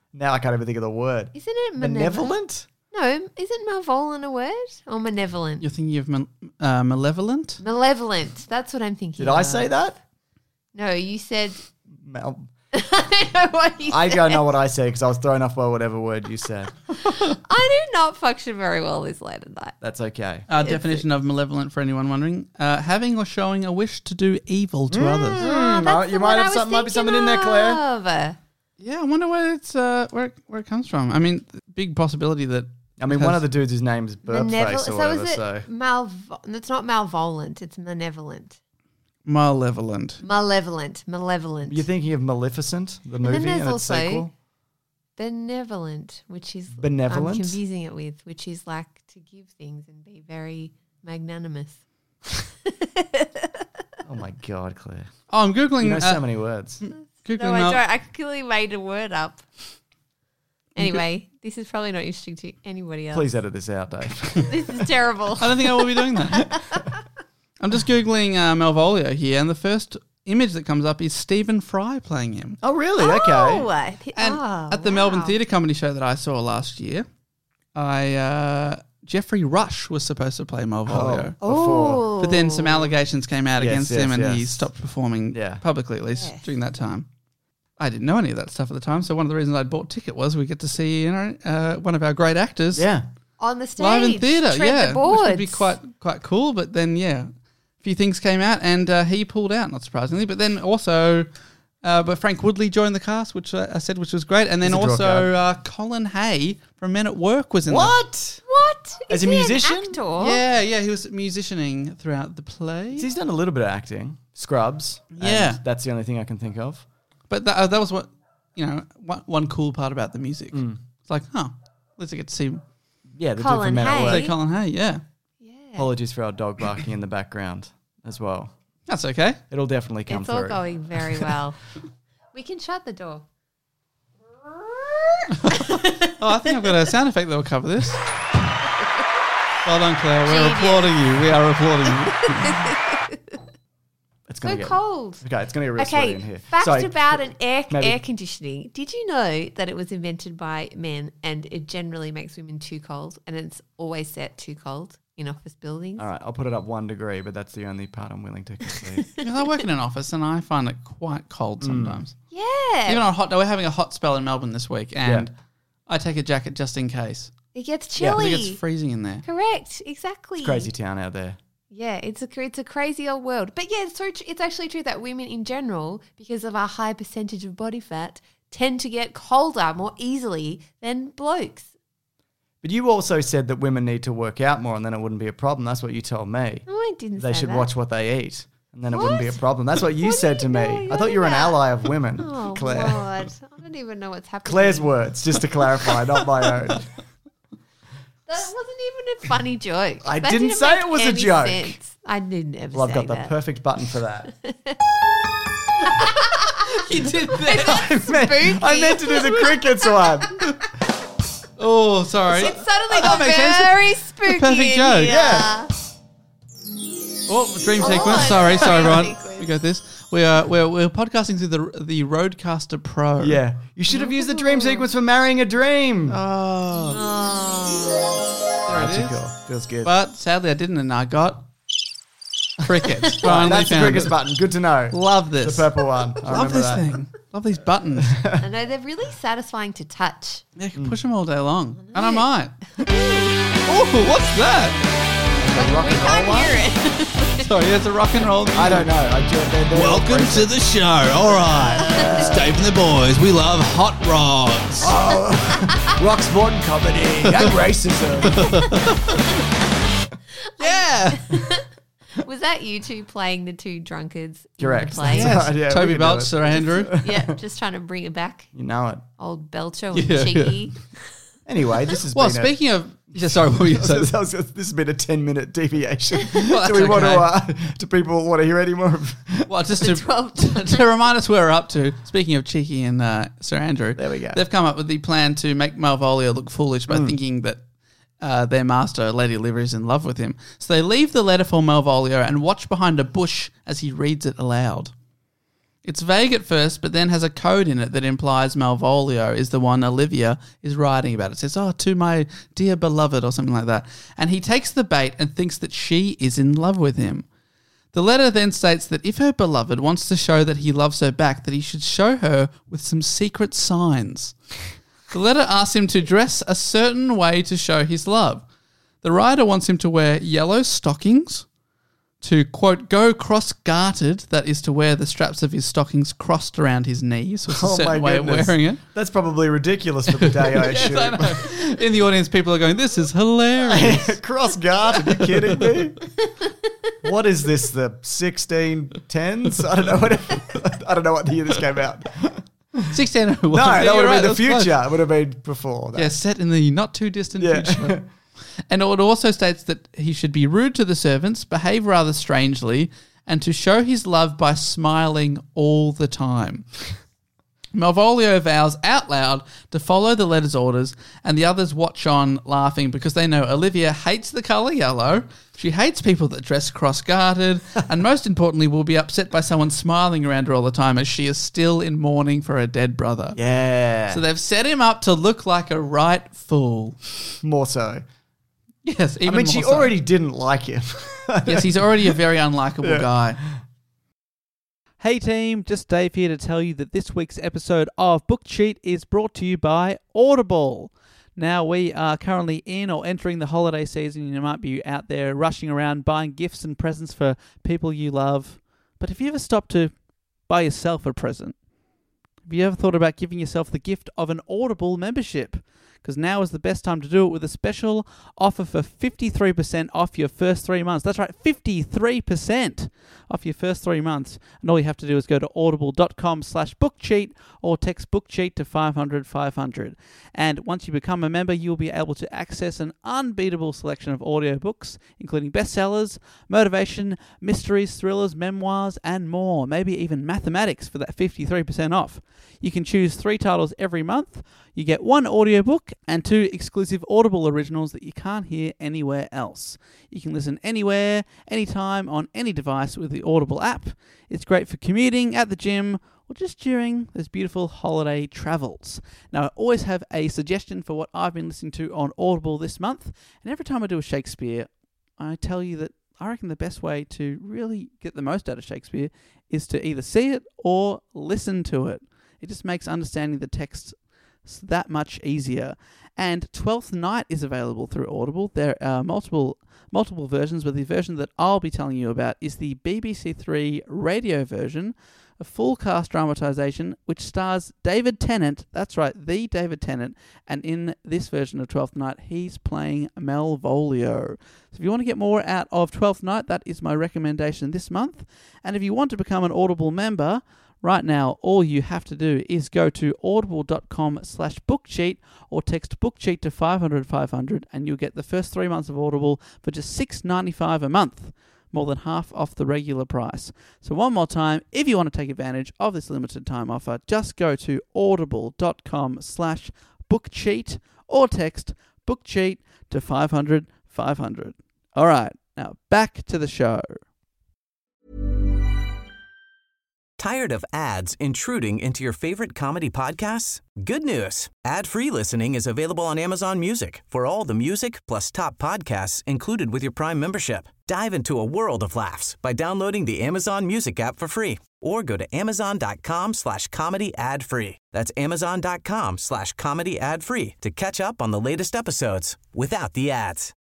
Now I can't even think of the word. Isn't it malevolent? Benevolent? No, isn't malevolent a word? Or malevolent? You're thinking of malevolent? Malevolent. That's what I'm thinking. Did I of. say that? No, you said. Mal- I don't know what you I said. don't know what I said because I was thrown off by whatever word you said. I do not function very well this late at night. That's okay. Definition of malevolent for anyone wondering: having or showing a wish to do evil to others. That's you the might one have I was some, might be something in thinking there, Claire. of. Yeah, I wonder where it's where it comes from. I mean, big possibility that. I mean, one of the dudes, his name's Burpface or whatever. is it So it's not malvolent, it's malevolent. Malevolent. Malevolent. you're thinking of Maleficent, the then movie, there's and its also sequel. Benevolent, which is Benevolent? I'm confusing it with, which is like to give things and be very magnanimous. Oh my God, Claire! Oh, I'm googling. You know so many words. Googling No, I mal- don't. I clearly made a word up. Anyway, this is probably not interesting to anybody else. Please edit this out, Dave. This is terrible. I don't think I will be doing that. I'm just googling Malvolio here, and the first image that comes up is Stephen Fry playing him. Oh, really? Okay. Oh, And at the Melbourne Theatre Comedy Show that I saw last year, Jeffrey Rush was supposed to play Malvolio. Oh. But then some allegations came out Yes, against yes, him, and he yes. stopped performing Yeah. publicly, at least during that time. I didn't know any of that stuff at the time, so one of the reasons I'd bought a ticket was we get to see one of our great actors Yeah. on the stage. live in theatre, tread the which would boards. be quite cool. But then, a few things came out, and he pulled out, not surprisingly. But then also, but Frank Woodley joined the cast, which I said, which was great. And then He's a draw also Colin Hay from Men at Work was in What? What? As Is a he musician? An actor? Yeah, he was musicianing throughout the play. He's done a little bit of acting. Scrubs. and Yeah. that's the only thing I can think of. But that was what, one cool part about the music. It's like, at least I get to see Yeah, the dude Colin from Men at Hay. Work. Colin Hay, yeah. Yeah. Apologies for our dog barking in the background as well. That's okay. It'll definitely come It's all through. going very well. We can shut the door. Oh, I think I've got a sound effect that will cover this. Well done, Claire. We're Genius. applauding you. We are applauding you. It's So gonna get cold. Okay, it's going to get real sweaty Okay, in here. fact Sorry. about an Maybe- air conditioning. Did you know that it was invented by men and it generally makes women too cold and it's always set too cold in office buildings? All right, I'll put it up 1 degree, but that's the only part I'm willing to concede. Because I work in an office and I find it quite cold sometimes. Yeah. Even on a hot day, we're having a hot spell in Melbourne this week, and I take a jacket just in case. It gets Yeah, I chilly. Because it's freezing in there. Correct. Exactly. It's crazy town out there. Yeah, it's a crazy old world. But yeah, it's actually true that women in general, because of our high percentage of body fat, tend to get colder more easily than blokes. But you also said that women need to work out more and then it wouldn't be a problem. That's what you told me. No, I didn't They say should that. watch what they eat and then it wouldn't be a What? problem. That's what you What said do to you me. know? I thought you were an What about- ally of women, Oh, Claire. God. I don't even know what's happening. Claire's words, just to clarify, not my own. That wasn't even a funny joke. I That didn't say make it was a any joke. sense. I didn't ever Well, I've say got the that. perfect button for that. You did that. I meant to do the crickets one. Oh, sorry. It suddenly that got makes sense. very spooky. perfect in joke, here. yeah. Oh, dream sequence. on. Sorry, Dream Ron. sequence. We got this. We're podcasting through the Rodecaster Pro. Yeah. You should have used the dream sequence for marrying a dream. Oh, there it Actually is. cool. Feels good. But sadly, I didn't, and I got crickets. Right, Finally that's the found crickets it. button. Good to know. Love The this. purple one. I Love remember this that. thing. Love these buttons. I know they're really satisfying to touch. Yeah, I can push them all day long, and I might. Oh, what's that? Rock We and roll can't one? hear it. Sorry, it's a rock and roll. I don't know. They're Welcome to the show. All right. It's Dave and the boys. We love hot rods. rock, sport, and comedy and racism. Yeah. Was that you two playing the two drunkards? Correct. In the play? That's right, yeah, we Toby can do Belch, it. Sir Andrew. Yeah, just trying to bring it back. You know it. Old Belcher and Yeah, Cheeky. Anyway, this has Well, been speaking of, sorry, what were you saying? this has been a 10-minute deviation. Well, Do we want okay. to? Do people want to hear any more? Well, just The to, 12 to remind us where we're up to, speaking of Cheeky and Sir Andrew, There we go. they've come up with the plan to make Malvolio look foolish by thinking that their master, Lady Liver, is in love with him. So they leave the letter for Malvolio and watch behind a bush as he reads it aloud. It's vague at first, but then has a code in it that implies Malvolio is the one Olivia is writing about. It says, "Oh, to my dear beloved," or something like that. And he takes the bait and thinks that she is in love with him. The letter then states that if her beloved wants to show that he loves her back, that he should show her with some secret signs. The letter asks him to dress a certain way to show his love. The writer wants him to wear yellow stockings, to, quote, go cross-gartered, that is to wear the straps of his stockings crossed around his knees. So it's a certain way of wearing it. That's probably ridiculous for the day, I assume. Yes, I know. In the audience, people are going, this is hilarious. Cross-gartered, are you kidding me? What is this, the 1610s? I don't know what year this came out. 1601. No, that would have been the future. Close. It would have been before that. Yeah, set in the not-too-distant future. And it also states that he should be rude to the servants, behave rather strangely, and to show his love by smiling all the time. Malvolio vows out loud to follow the letter's orders, and the others watch on laughing because they know Olivia hates the colour yellow, she hates people that dress cross-gartered, and most importantly will be upset by someone smiling around her all the time as she is still in mourning for her dead brother. Yeah. So they've set him up to look like a right fool. More so. Yes, even I mean, more she so. already didn't like him. Yes, he's already a very unlikable guy. Hey team, just Dave here to tell you that this week's episode of Book Cheat is brought to you by Audible. Now, we are currently in or entering the holiday season. You might be out there rushing around buying gifts and presents for people you love. But have you ever stopped to buy yourself a present? Have you ever thought about giving yourself the gift of an Audible membership? Because now is the best time to do it with a special offer for 53% off your first 3 months. That's right, 53% off your first 3 months. And all you have to do is go to audible.com/bookcheat or text bookcheat to 500 500. And once you become a member, you'll be able to access an unbeatable selection of audiobooks, including bestsellers, motivation, mysteries, thrillers, memoirs, and more. Maybe even mathematics for that 53% off. You can choose 3 titles every month. You get 1 audiobook and 2 exclusive Audible originals that you can't hear anywhere else. You can listen anywhere, anytime, on any device with the Audible app. It's great for commuting, at the gym, or just during those beautiful holiday travels. Now, I always have a suggestion for what I've been listening to on Audible this month, and every time I do a Shakespeare, I tell you that I reckon the best way to really get the most out of Shakespeare is to either see it or listen to it. It just makes understanding the text that much easier. And Twelfth Night is available through Audible. There are multiple versions, but the version that I'll be telling you about is the BBC Three radio version, a full cast dramatisation which stars David Tennant. That's right, the David Tennant. And in this version of Twelfth Night, he's playing Malvolio. So if you want to get more out of Twelfth Night, that is my recommendation this month. And if you want to become an Audible member, right now, all you have to do is go to audible.com/bookcheat or text bookcheat to 500 500 and you'll get the first 3 months of Audible for just $6.95 a month, more than half off the regular price. So one more time, if you want to take advantage of this limited time offer, just go to audible.com/bookcheat or text bookcheat to 500 500. All right, now back to the show. Tired of ads intruding into your favorite comedy podcasts? Good news. Ad-free listening is available on Amazon Music for all the music plus top podcasts included with your Prime membership. Dive into a world of laughs by downloading the Amazon Music app for free or go to amazon.com/comedy ad-free. That's amazon.com/comedy ad-free to catch up on the latest episodes without the ads.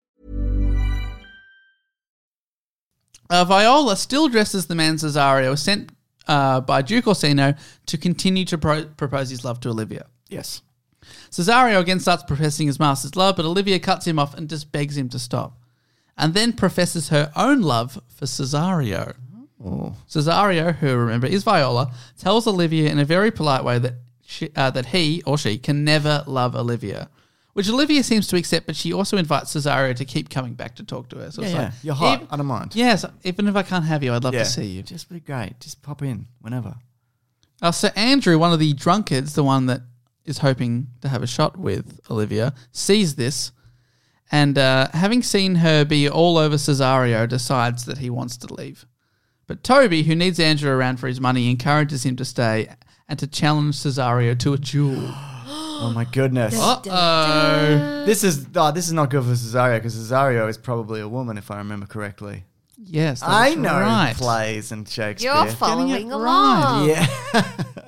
Viola, still dressed as the man Cesario, sent by Duke Orsino to continue to propose his love to Olivia. Yes. Cesario again starts professing his master's love, but Olivia cuts him off and just begs him to stop. And then professes her own love for Cesario. Oh. Cesario, who remember is Viola, tells Olivia in a very polite way that he or she can never love Olivia. Which Olivia seems to accept, but she also invites Cesario to keep coming back to talk to her. So it's like, you're hot. I don't mind. Yes, even if I can't have you, I'd love to see you. Just be great. Just pop in whenever. So Andrew, one of the drunkards, the one that is hoping to have a shot with Olivia, sees this and having seen her be all over Cesario, decides that he wants to leave. But Toby, who needs Andrew around for his money, encourages him to stay and to challenge Cesario to a duel. Oh my goodness. Uh-oh. This is not good for Cesario because Cesario is probably a woman, if I remember correctly. Yes, that's I know right. plays and Shakespeare. You're following Getting it along. Yeah.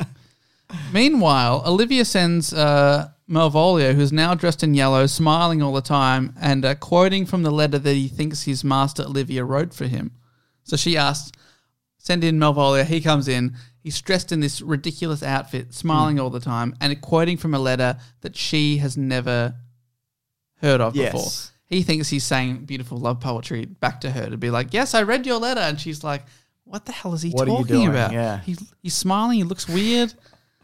Meanwhile, Olivia sends Malvolio, who's now dressed in yellow, smiling all the time, and quoting from the letter that he thinks his master Olivia wrote for him. So she asks, send in Malvolio. He comes in. He's dressed in this ridiculous outfit, smiling all the time, and quoting from a letter that she has never heard of before. He thinks he's saying beautiful love poetry back to her to be like, yes, I read your letter. And she's like, what the hell is he talking about? Yeah. He's smiling. He looks weird.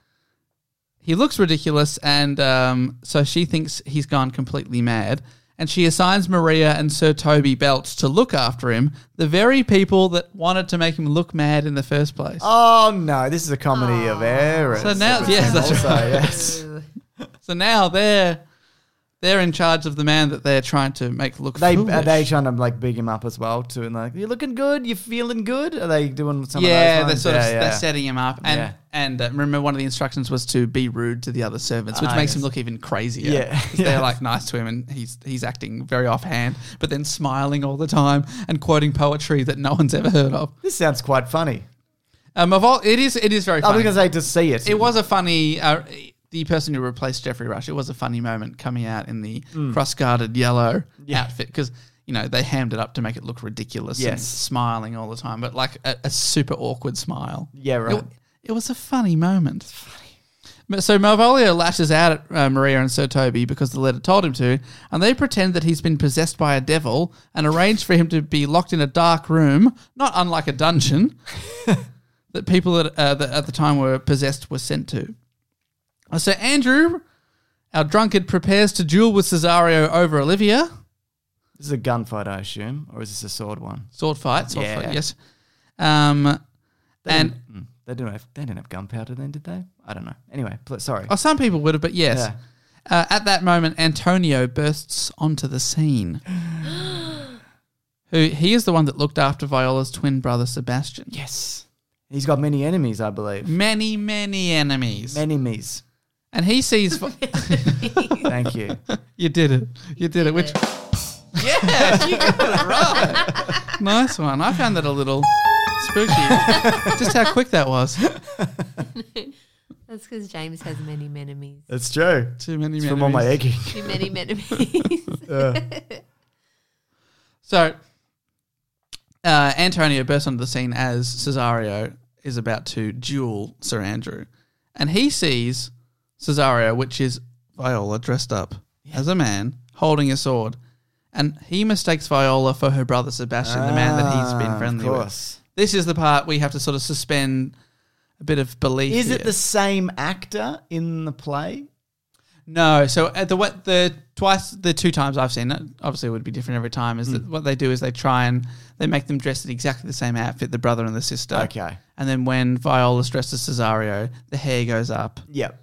He looks ridiculous. And so she thinks he's gone completely mad. And she assigns Maria and Sir Toby belts to look after him, the very people that wanted to make him look mad in the first place. Oh, no. This is a comedy of errors. So now, yes, that's Also, right. yes. So now they're in charge of the man that they're trying to make look foolish. Are they trying to like big him up as well too? And like, you're looking good, you're feeling good. Are they doing some of those they're lines? they're setting him up, and Yeah. remember one of the instructions was to be rude to the other servants, which makes him look even crazier. Yeah. 'Cause they're like nice to him, and he's acting very offhand, but then smiling all the time and quoting poetry that no one's ever heard of. This sounds quite funny. It is very I funny. was going to say to see it. It was a funny. The person who replaced Jeffrey Rush, it was a funny moment coming out in the cross-guarded yellow outfit because, you know, they hammed it up to make it look ridiculous and smiling all the time, but like a super awkward smile. Yeah, right. It was a funny moment. But so Malvolio lashes out at Maria and Sir Toby because the letter told him to, and they pretend that he's been possessed by a devil and arrange for him to be locked in a dark room, not unlike a dungeon, that people that at the time were possessed were sent to. So Andrew, our drunkard, prepares to duel with Cesario over Olivia. This is a gunfight, I assume, or is this a sword one? Sword fight, yes. They didn't have gunpowder then, did they? I don't know. Anyway, sorry. Oh, some people would have, but yes. Yeah. At that moment, Antonio bursts onto the scene. He is the one that looked after Viola's twin brother, Sebastian. Yes. He's got many enemies, I believe. Many, many enemies. Many enemies. And he sees... Thank you. You did it. Which... Yeah, you got it right. Nice one. I found that a little spooky. Just how quick that was. That's because James has many enemies. That's true. Too many It's from all my egging. Too many enemies. So, Antonio bursts onto the scene as Cesario is about to duel Sir Andrew. And he sees Cesario, which is Viola dressed up as a man, holding a sword. And he mistakes Viola for her brother Sebastian, the man that he's been friendly with. This is the part we have to sort of suspend a bit of belief. Is it here. the same actor in the play? No. So at the two times I've seen it, obviously it would be different every time, is that what they do is they make them dressed in exactly the same outfit, the brother and the sister. Okay. And then when Viola's dressed as Cesario, the hair goes up. Yep.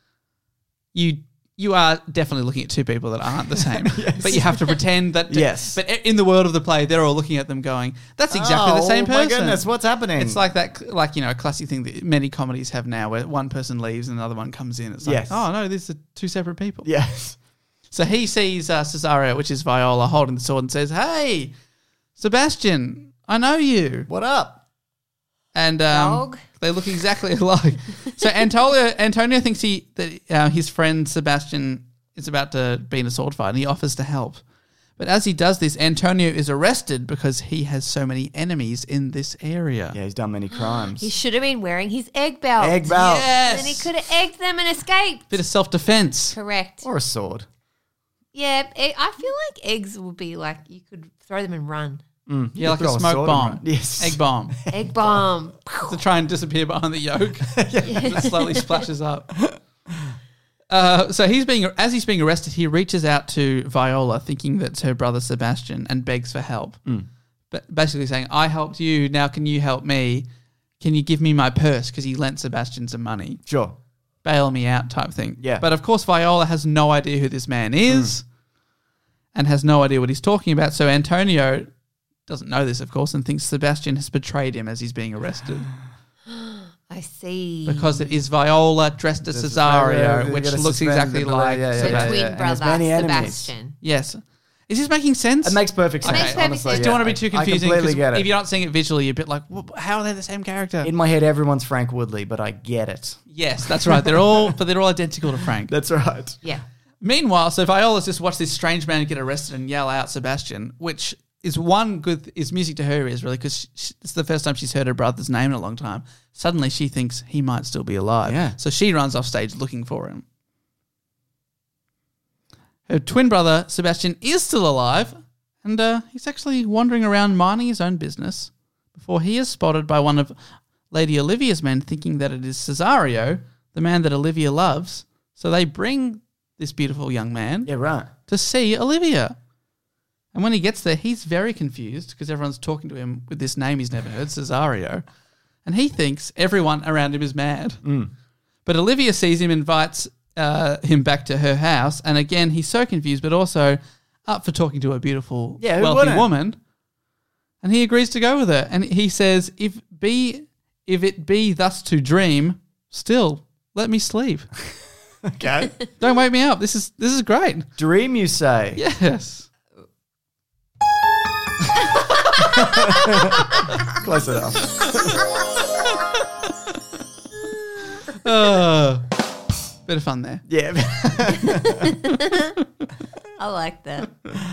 You are definitely looking at two people that aren't the same. But you have to pretend that... Yes. But in the world of the play, they're all looking at them going, that's exactly the same person. Oh, my goodness, what's happening? It's like that, like, you know, a classic thing that many comedies have now where one person leaves and another one comes in. It's like, Yes. oh, no, these are two separate people. Yes. So he sees Cesario, which is Viola, holding the sword and says, hey, Sebastian, I know you. What up? And Dog. they look exactly alike. So Antonio thinks that his friend Sebastian is about to be in a sword fight and he offers to help. But as he does this, Antonio is arrested because he has so many enemies in this area. Yeah, he's done many crimes. He should have been wearing his egg belt. Egg belt. Yes. Then he could have egged them and escaped. Bit of self-defense. Correct. Or a sword. Yeah, I feel like eggs would be like you could throw them and run. Yeah, like throw a a smoke sword bomb. in, right? Yes. Egg bomb. Egg bomb. To try and disappear behind the yolk. It slowly splashes up. So he's being arrested, he reaches out to Viola thinking that's her brother Sebastian and begs for help. But basically saying, I helped you, now can you help me? Can you give me my purse? Because he lent Sebastian some money. Sure. Bail me out type thing. Yeah. But of course Viola has no idea who this man is and has no idea what he's talking about. So Antonio doesn't know this, of course, and thinks Sebastian has betrayed him as he's being arrested. I see. Because it is Viola dressed as Cesario, which looks exactly like the Sebastian. twin And there's brother, many enemies. Sebastian. Yes. Is this making sense? It makes perfect sense. makes perfect honestly. sense. Don't want to be too I confusing. completely 'Cause get it. if you're not seeing it visually, you're a bit like, well, how are they the same character? In my head, everyone's Frank Woodley, but I get it. Yes, that's right. They're all identical to Frank. That's right. Yeah. Meanwhile, so Viola's just watched this strange man get arrested and yell out Sebastian, which is music to her is really because it's the first time she's heard her brother's name in a long time. Suddenly she thinks he might still be alive. Yeah. So she runs off stage looking for him. Her twin brother, Sebastian, is still alive and he's actually wandering around minding his own business before he is spotted by one of Lady Olivia's men thinking that it is Cesario, the man that Olivia loves. So they bring this beautiful young man Yeah, right. to see Olivia. And when he gets there, he's very confused because everyone's talking to him with this name he's never heard, Cesario. And he thinks everyone around him is mad. But Olivia sees him, invites him back to her house. And again, he's so confused, but also up for talking to a beautiful, Yeah, who wealthy wouldn't? woman. And he agrees to go with her. And he says, if it be thus to dream, still let me sleep. Okay. Don't wake me up. This is great. Dream, you say? Yes. Close enough. Bit of fun there. Yeah. I like that.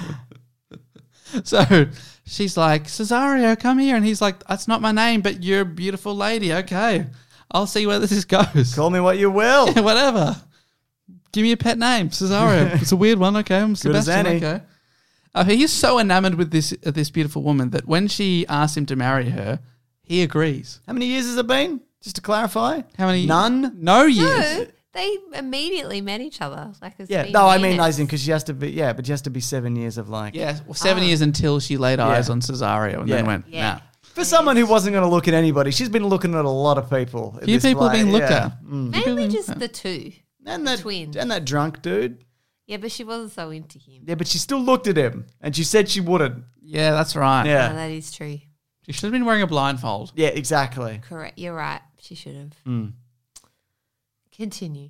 So she's like, Cesario, come here. And he's like, that's not my name, but you're a beautiful lady. Okay. I'll see where this goes. Call me what you will. Yeah, whatever. Give me a pet name, Cesario. It's a weird one. Okay, I'm Good as Sebastian. any. Okay. He's so enamored with this beautiful woman that when she asks him to marry her, he agrees. How many years has it been? Just to clarify. How many? None? No years. No, they immediately met each other. Like it's Yeah. been No, I mean, minutes. as in, because she has to be, but she has to be 7 years of like. Yeah, well, 7 years until she laid eyes Yeah. on Cesario and Yeah. then went, Yeah. nah. For someone who wasn't going to look at anybody, she's been looking at a lot of people. Few people being looked at. Mainly just the two. And that twins. And that drunk dude. Yeah, but she wasn't so into him. Yeah, but she still looked at him, and she said she wouldn't. Yeah, that's right. Yeah. Oh, that is true. She should have been wearing a blindfold. Yeah, exactly. Correct. You're right. She should have. Continue.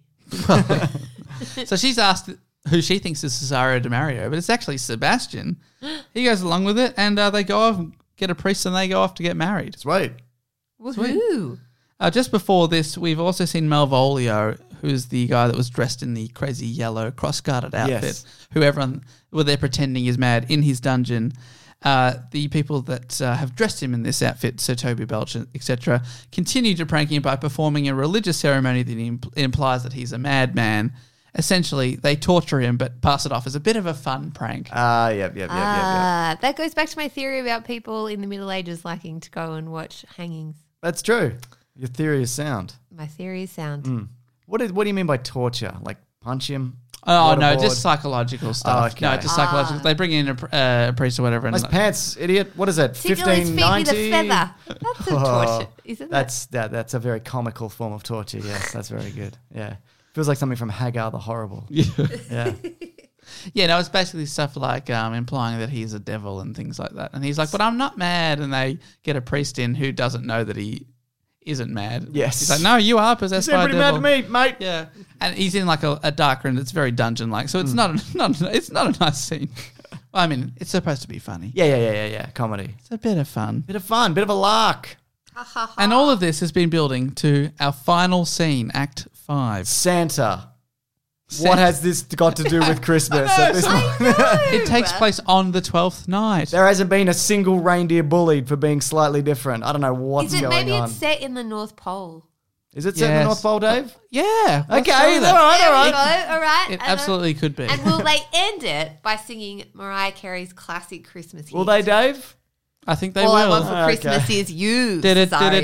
So she's asked who she thinks is Cesario to marry her, but it's actually Sebastian. He goes along with it, and they go off and get a priest, and they go off to get married. Sweet. Woohoo. Just before this, we've also seen Malvolio, who's the guy that was dressed in the crazy yellow cross-gartered outfit, Yes. who they're pretending is mad in his dungeon. The people that have dressed him in this outfit, Sir Toby Belch, etc., continue to prank him by performing a religious ceremony that implies that he's a madman. Essentially, they torture him but pass it off as a bit of a fun prank. Yep. That goes back to my theory about people in the Middle Ages liking to go and watch hangings. That's true. Your theory is sound. My theory is sound. What do you mean by torture? Like punch him? Oh, no, Waterboard? just psychological stuff. okay. No, just psychological. They bring in a priest or whatever. And Nice pants, idiot. What is that? Tickle his feet with 1590? a feather. That's a torture, isn't it? That's a very comical form of torture. Yes, that's very good. Yeah. Feels like something from Hagar the Horrible. Yeah. Yeah. Yeah, no, it's basically stuff like implying that he's a devil and things like that. And he's like, but I'm not mad. And they get a priest in who doesn't know that he isn't mad. Yes. He's like, no, you are possessed by a Everybody mad devil. at me, mate. Yeah. And he's in like a dark room that's very dungeon-like. So it's not a nice scene. I mean, it's supposed to be funny. Yeah. Comedy. It's a bit of fun. Bit of fun, bit of a lark. And all of this has been building to our final scene, Act 5. Santa. What has this got to do with Christmas at this point? It takes place on the 12th night. There hasn't been a single reindeer bullied for being slightly different. I don't know what's Is it going maybe on. it's set in the North Pole? Is it set in the Yes. North Pole, Dave? Yeah. let's Okay, go with all right, There all we right. go. All right. It absolutely could be. And will they end it by singing Mariah Carey's classic Christmas hit? Will they, Dave? I think they All I will. want for Okay. Christmas is you, So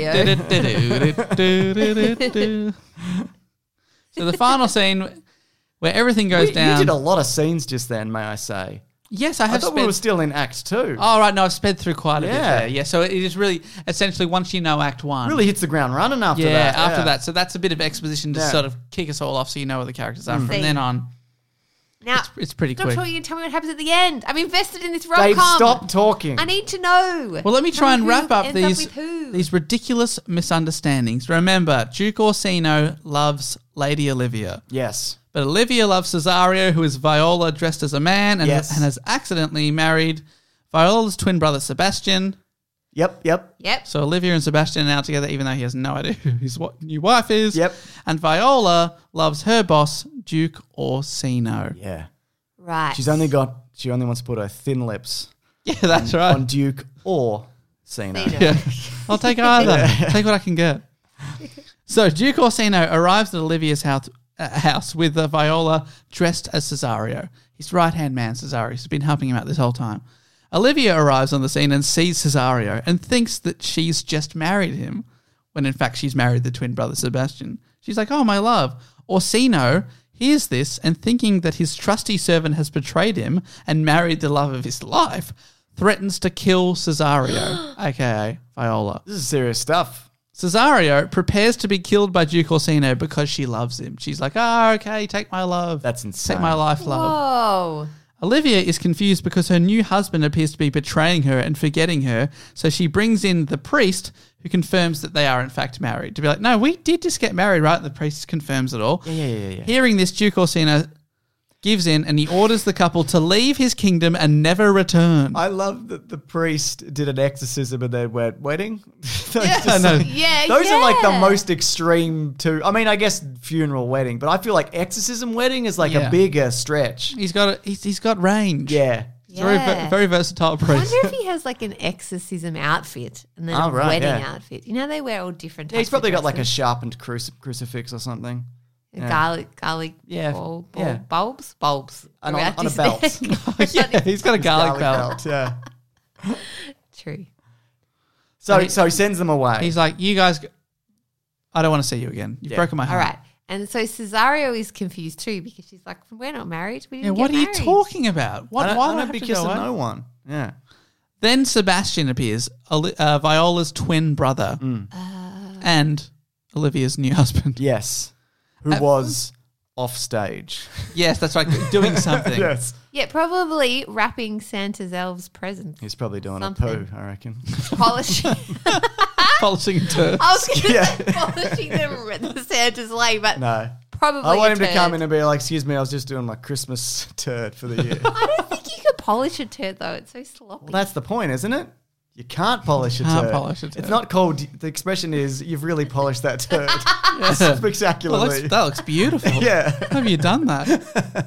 the final scene where everything goes You down. did a lot of scenes just then, may I say. Yes, I I have thought we were still in Act 2. Oh, right. No, I've sped through quite a bit Yeah. there. Yeah, so it is really, essentially, once you know Act 1. Really hits the ground running after yeah, that. after that. So that's a bit of exposition to Yeah. sort of kick us all off so you know what the characters are. From See. then on, Now, It's pretty stop quick. talking and tell me what happens at the end. I'm invested in this Dave, rom-com. stop talking. I need to know. Well, let me try and Who wrap up ends with who? these ridiculous misunderstandings. Remember, Duke Orsino loves Lady Olivia. Yes. But Olivia loves Cesario, who is Viola dressed as a man and, Yes. and has accidentally married Viola's twin brother Sebastian. Yep. Yep. So Olivia and Sebastian are now together, even though he has no idea who his new wife is. Yep. And Viola loves her boss, Duke Orsino. Yeah. Right. She only wants to put her thin lips Yeah, that's right. on Duke or Cena. Yeah. I'll take either. Take what I can get. So Duke Orsino arrives at Olivia's house with Viola dressed as Cesario. His right-hand man, Cesario, has been helping him out this whole time. Olivia arrives on the scene and sees Cesario and thinks that she's just married him, when in fact she's married the twin brother Sebastian. She's like, oh, my love. Orsino hears this and thinking that his trusty servant has betrayed him and married the love of his life, threatens to kill Cesario, a.k.a. Viola. This is serious stuff. Cesario prepares to be killed by Duke Orsino because she loves him. She's like, okay, take my love. That's insane. Take my life, love. Whoa. Olivia is confused because her new husband appears to be betraying her and forgetting her, so she brings in the priest who confirms that they are in fact married. To be like, no, we did just get married, right? The priest confirms it all. Yeah. Hearing this, Duke Orsino gives in and he orders the couple to leave his kingdom and never return. I love that the priest did an exorcism in their wedding. Yeah, I know. Yeah, Those are like the yeah. most extreme two. I mean, I guess funeral wedding, but I feel like exorcism wedding is like Yeah. a bigger stretch. He's got range. Yeah. He's a very, Yeah. very versatile I priest. wonder if he has like an exorcism outfit and then Oh, a right, wedding yeah. outfit. You know, they wear all different types Yeah, he's probably of got like a dresses. sharpened crucifix or something. garlic Yeah, yeah. bulbs. And around on a his belt. neck. Yeah, he's got a garlic belt. Yeah. True. So he sends them away. He's like, you guys, I don't want to see you again. You've Yeah. broken my All heart. right. And so Cesario is confused too because she's like, we're not married. We Yeah, didn't what get are you married." talking about? I Why don't, do I I don't have be to kissing go away? no one. Yeah. Then Sebastian appears, Viola's twin brother, and Olivia's new husband. Yes. Who was off stage. Yes, that's right, doing something. Yes. Yeah, probably wrapping Santa's elves' presents. He's probably doing Something. a poo, I reckon. Polishing. Polishing turf. I was going to Yeah. say polishing the Santa's sleigh, but No. probably I want a him to turd. come in and be like, excuse me, I was just doing my Christmas turd for the year. I don't think you could polish a turd though. It's so sloppy. Well, that's the point, isn't it? You can't polish a Can't turd. polish a turd. It's not called, the expression is, you've really polished that turd. Spectacularly. That looks beautiful. Yeah. How have you done that?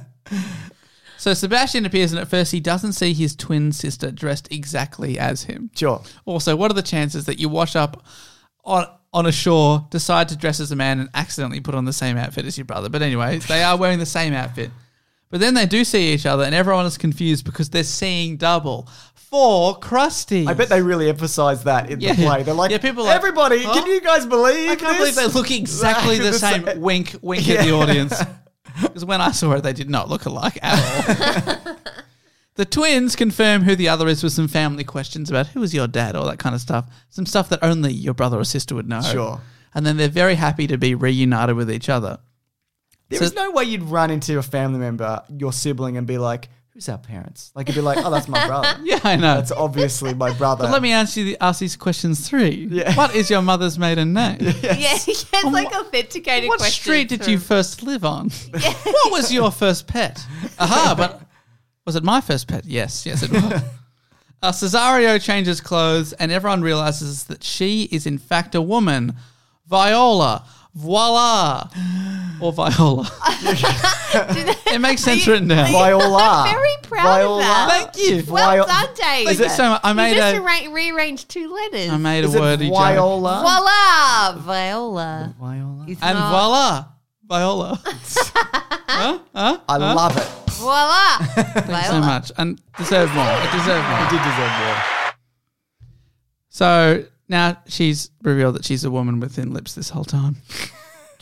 So Sebastian appears, and at first he doesn't see his twin sister dressed exactly as him. Sure. Also, what are the chances that you wash up on a shore, decide to dress as a man, and accidentally put on the same outfit as your brother? But anyway, they are wearing the same outfit. But then they do see each other, and everyone is confused because they're seeing double. For Krusty. I bet they really emphasize that in Yeah. the play. They're like, Yeah, people are like, everybody, huh? can you guys believe I can't believe this? they look exactly the same. Wink, wink at the audience. Because when I saw it, they did not look alike at all. The twins confirm who the other is with some family questions about who is your dad, all that kind of stuff. Some stuff that only your brother or sister would know. Sure. And then they're very happy to be reunited with each other. There So- is no way you'd run into a family member, your sibling, and be like, who's our parents? Like, you'd be like, oh, that's my brother. Yeah, I know. That's obviously my brother. But let me ask these questions three. Yeah. What is your mother's maiden name? Yeah, he gets like authenticated What questions. street did you from- first live on? What was your first pet? Aha, but was it my first pet? Yes, it was. Cesario changes clothes and everyone realizes that she is in fact a woman. Viola. Voila. Or Viola. It makes sense written down. Viola. I'm very proud of that. Thank you. Well done, Dave. Is it so much? I made you just a- rearranged two letters. I made a Is it wordy joke. Viola? Voila, Viola. Viola. It's And not- voila. Viola. Huh? I love it. Voila. Thanks so much. And deserve more. It deserved more. I did deserve more. So now she's revealed that she's a woman with thin lips this whole time.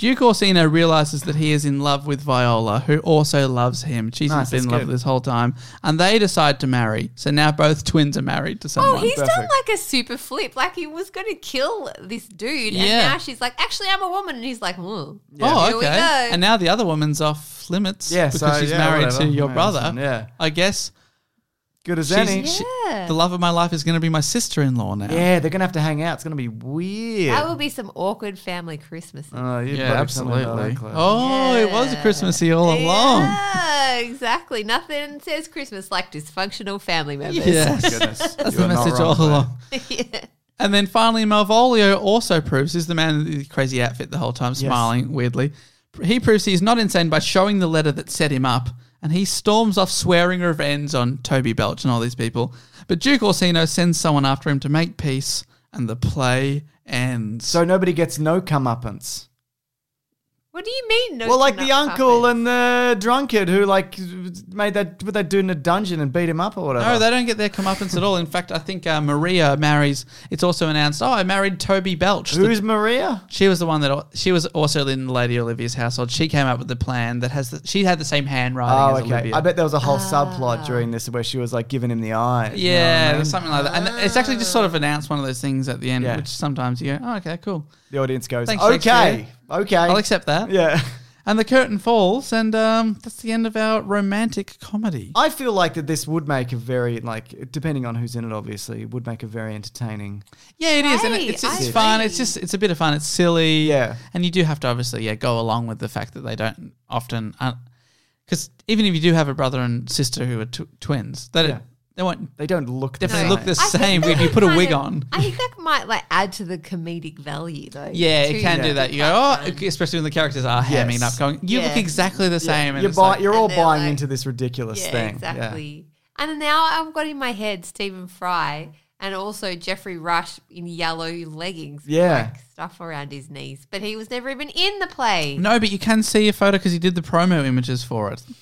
Duke Orsino realizes that he is in love with Viola, who also loves him. She's Nice, been in that's love good. this whole time. And they decide to marry. So now both twins are married to someone. Oh, he's done Perfect. like a super flip. Like he was going to kill this dude, and Yeah. now she's like, "Actually, I'm a woman," and he's like, "Oh, Oh, here we okay. go." And now the other woman's off limits Yeah, because so, she's yeah, married whatever. to your Yeah, brother. listen, yeah. I guess Good as she's- any. Yeah. the love of my life is going to be my sister-in-law now. Yeah, they're gonna have to hang out. It's gonna be weird. That will be some awkward family Christmases. Oh, you Yeah, broke something about absolutely. that, Claire. Oh, it was Christmassy all along. Yeah, exactly. Nothing says Christmas like dysfunctional family members. Yes. Goodness. That's You the are not message wrong, all Claire. along. Yeah. And then finally, Malvolio also proves, he's the man in the crazy outfit the whole time, smiling weirdly. He proves he's not insane by showing the letter that set him up, and he storms off swearing revenge on Toby Belch and all these people. But Duke Orsino sends someone after him to make peace, and the play ends. So nobody gets no comeuppance. What do you mean? No Well, like the cannot uncle happen? and the drunkard who like made that what they do in a dungeon and beat him up or whatever. No, they don't get their comeuppance at all. In fact, I think Maria marries. It's also announced. Oh, I married Toby Belch. Who's Maria? She was the one that she was also in Lady Olivia's household. She came up with the plan that has. She had the same handwriting Oh, as okay. Olivia. I bet there was a whole subplot during this where she was like giving him the eye. You know what I Yeah, mean? something like that. And it's actually just sort of announced one of those things at the end, Yeah. which sometimes you go, oh, okay, cool. The audience goes, Thanks, okay, Shakespeare. okay. I'll accept that. Yeah. And the curtain falls, and that's the end of our romantic comedy. I feel like that this would make a very, like, depending on who's in it, obviously, it would make a very entertaining. Yeah, it is, and Hey, it's I fun. agree. It's a bit of fun. It's silly. Yeah. And you do have to obviously go along with the fact that they don't often, because even if you do have a brother and sister who are twins, they won't They don't look the definitely same. look the I think same that if you could put a kind wig of- on. I think that might like add to the comedic value though. Yeah, too. it can do that. You go, oh, especially when the characters are hamming Yes. up, going, you look Yeah. exactly the same. And You're, it's like, you're all And they're buying like- into this ridiculous Yeah, thing. exactly. And now I've got in my head Stephen Fry and also Jeffrey Rush in yellow leggings. with, Yeah. like stuff around his knees, but he was never even in the play. no, but you can see a photo because he did the promo images for it.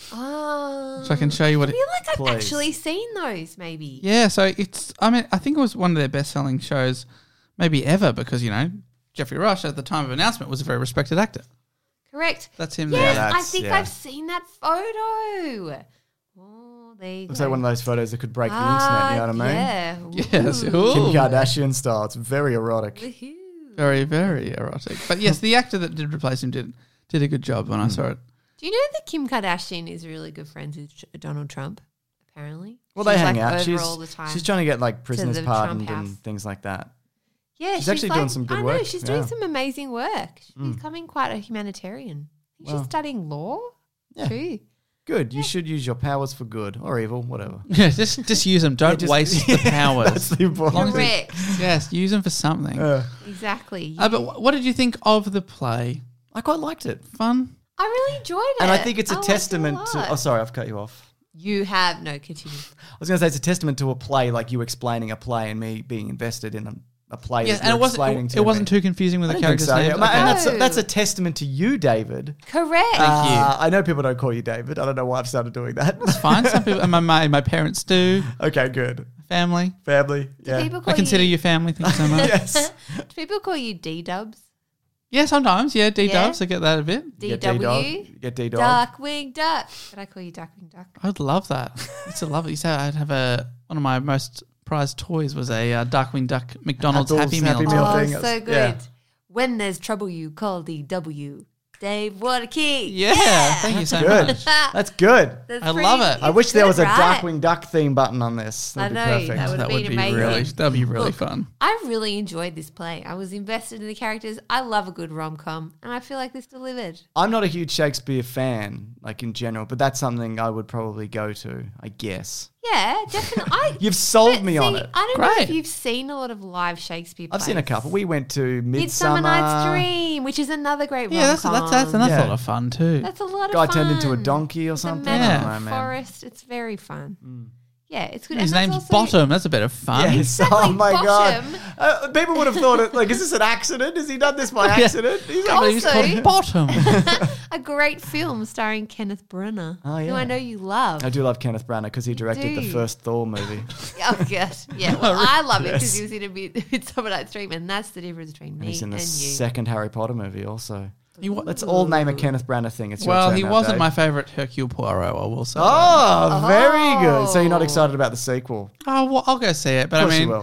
Oh, So I can show you what I it. feel like I've Please. actually seen those. Maybe. Yeah, so it's. I mean, I think it was one of their best-selling shows, maybe ever, because Jeffrey Rush at the time of announcement was a very respected actor. Correct. That's him Yes, there. I that's- think yeah. I've seen that photo. Oh, there you Looks go. like one of those photos that could break the internet, you know what I mean? Yeah. Yes. Ooh. Kim Ooh. Kardashian style. It's very erotic. Woohoo. Very, very erotic. But yes, the actor that did replace him did a good job when I saw it. Do you know that Kim Kardashian is really good friends with Donald Trump? Apparently. Well, they She's, hang like, out. over She's all the time. she's trying to get like prisoners the Trump pardoned house. and things like that. Yeah, she's actually doing some good I know, work. she's Yeah. doing some amazing work. She's becoming quite a humanitarian. I think Wow. she's studying law. Yeah. Too. Good. You should use your powers for good or evil, whatever. Yeah, just use them. Don't just- waste the powers. That's the important Long as thing. they- Correct. Yes, use them for something. Exactly. But what did you think of the play? I quite liked it. Fun? I really enjoyed it. And I think it's a liked it testament to. lot. Oh, sorry, I've cut you off. You have no continue. I was going to say it's a testament to a play, like you explaining a play and me being invested in a play. Yes, that and you're it wasn't. explaining to It wasn't me. too confusing with I the didn't think characters' so. names. Yeah. Okay. And that's a testament to you, David. Correct. I know people don't call you David. I don't know why I've started doing that. It's fine. Some people, and my parents do. Okay, good. Family. Family. Yeah. People call I consider you family. Thank you so much. Yes. Do people call you D-dubs? Yeah, sometimes. Yeah, D Yeah. dubs. I get that a bit. Get DW? D-dog. Get D-dog. Darkwing Duck. But I call you Darkwing Duck. I'd love that. It's a lovely. So I'd have one of my most prized toys was a Darkwing Duck McDonald's Happy Happy Meal. Meal Oh, thing. so good. Yeah. When there's trouble, you call DW. Dave, what a key. Yeah, thank you so Good. much. That's good. That's I pretty- love it. I wish there was a right? Darkwing Duck theme button on this. That'd I be know, perfect. that would That be would be amazing. really. That'd be really Look, fun. I really enjoyed this play. I was invested in the characters. I love a good rom-com, and I feel like this delivered. I'm not a huge Shakespeare fan, like in general, but that's something I would probably go to, I guess. Yeah, definitely. You've sold But me on see, it. I don't know Great. if you've seen a lot of live Shakespeare plays. I've seen a couple. We went to Midsummer Midsummer. Night's Dream, which is another great Yeah, rom-com. that's a Yeah. lot of fun too. That's a lot of Guy fun. turned into a donkey or It's a something. magic I don't know, man. forest. It's very fun. Yeah, it's good. His And name's that's also- Bottom. That's a bit of fun. Yes. Exactly, Oh my Bottom. god. People would have thought it like, is this an accident? Has he done this by accident? He's Can't believe he's Also- called Bottom. A great film starring Kenneth Branagh, Oh, who yeah. I know you love. I do love Kenneth Branagh because he directed the do. first Thor movie. Oh, gosh. Yeah, well, I love it because Yes. he was in a Midsummer Night's Dream, and that's the difference between And me he's in and the you. second Harry Potter movie also. Let's all name a Kenneth Branagh thing. It's your Well, turn he now, wasn't Dave. my favourite Hercule Poirot, I will say. Oh, very good. So you're not excited about the sequel? Oh, well, I'll go see it. But Of course I you mean, will.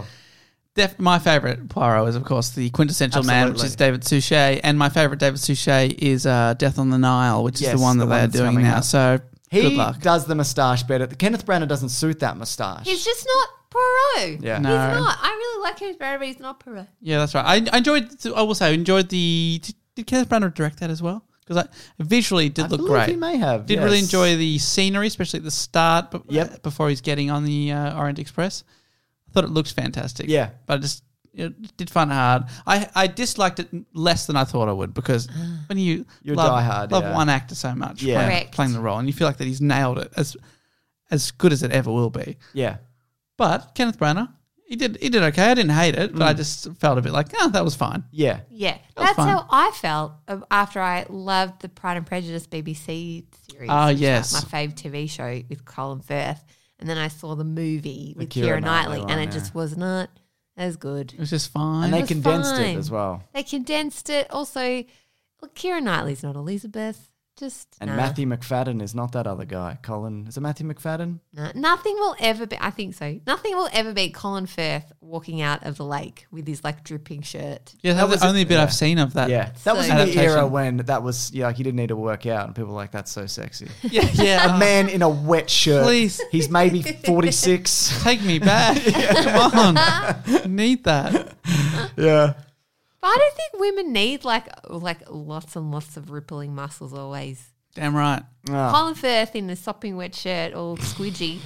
my favourite Poirot is, of course, the quintessential man, which Absolutely. is David Suchet. And my favourite David Suchet is Death on the Nile, which is Yes, the one that the they one are that's doing coming now. out. So good He luck. does the moustache better. Kenneth Branagh doesn't suit that moustache. He's just not Poirot. Yeah. No. He's not. I really like Kenneth Branagh, but he's not Poirot. Yeah, that's right. I enjoyed. I will say, I enjoyed the. Did Kenneth Branagh direct that as well? Because visually it did I look believe great. he may have, Did really yes. enjoy the scenery, especially at the start. But Yep. before he's getting on the Orient Express, I thought it looked fantastic. Yeah. but I just did find it hard. I disliked it less than I thought I would because when You're love diehard, love yeah. one actor so much, Yeah. Correct. playing the role, and you feel like that he's nailed it as good as it ever will be. Yeah. But Kenneth Branagh, he did okay. I didn't hate it, but I just felt a bit like, that was fine. Yeah. Yeah, was that's fun. how I felt after I loved the Pride and Prejudice BBC series. Ah, which is yes. my fave TV show with Colin Firth, and then I saw the movie with Keira Keira Knightley, Knightley and one, it yeah. just was not as good. It was just fine. And they was condensed it fine. as well. They condensed it. Also, look, Keira Knightley's not Elizabeth. Just And nah. Matthew McFadden is not that other guy. Colin, is it Matthew McFadden? Nah, nothing will ever be. I think so. Nothing will ever beat Colin Firth walking out of the lake with his like dripping shirt. Yeah, that was was the only bit yeah. I've seen of that. Yeah. That was in So- the era Adaptation. when that was, like, he didn't need to work out. And people were like, that's so sexy. yeah. A man in a wet shirt. Please. He's maybe 46. Take me back. Come on. Need that. Yeah. But I don't think women need like lots and lots of rippling muscles always. Damn right. Oh. Colin Firth in a sopping wet shirt, all squidgy.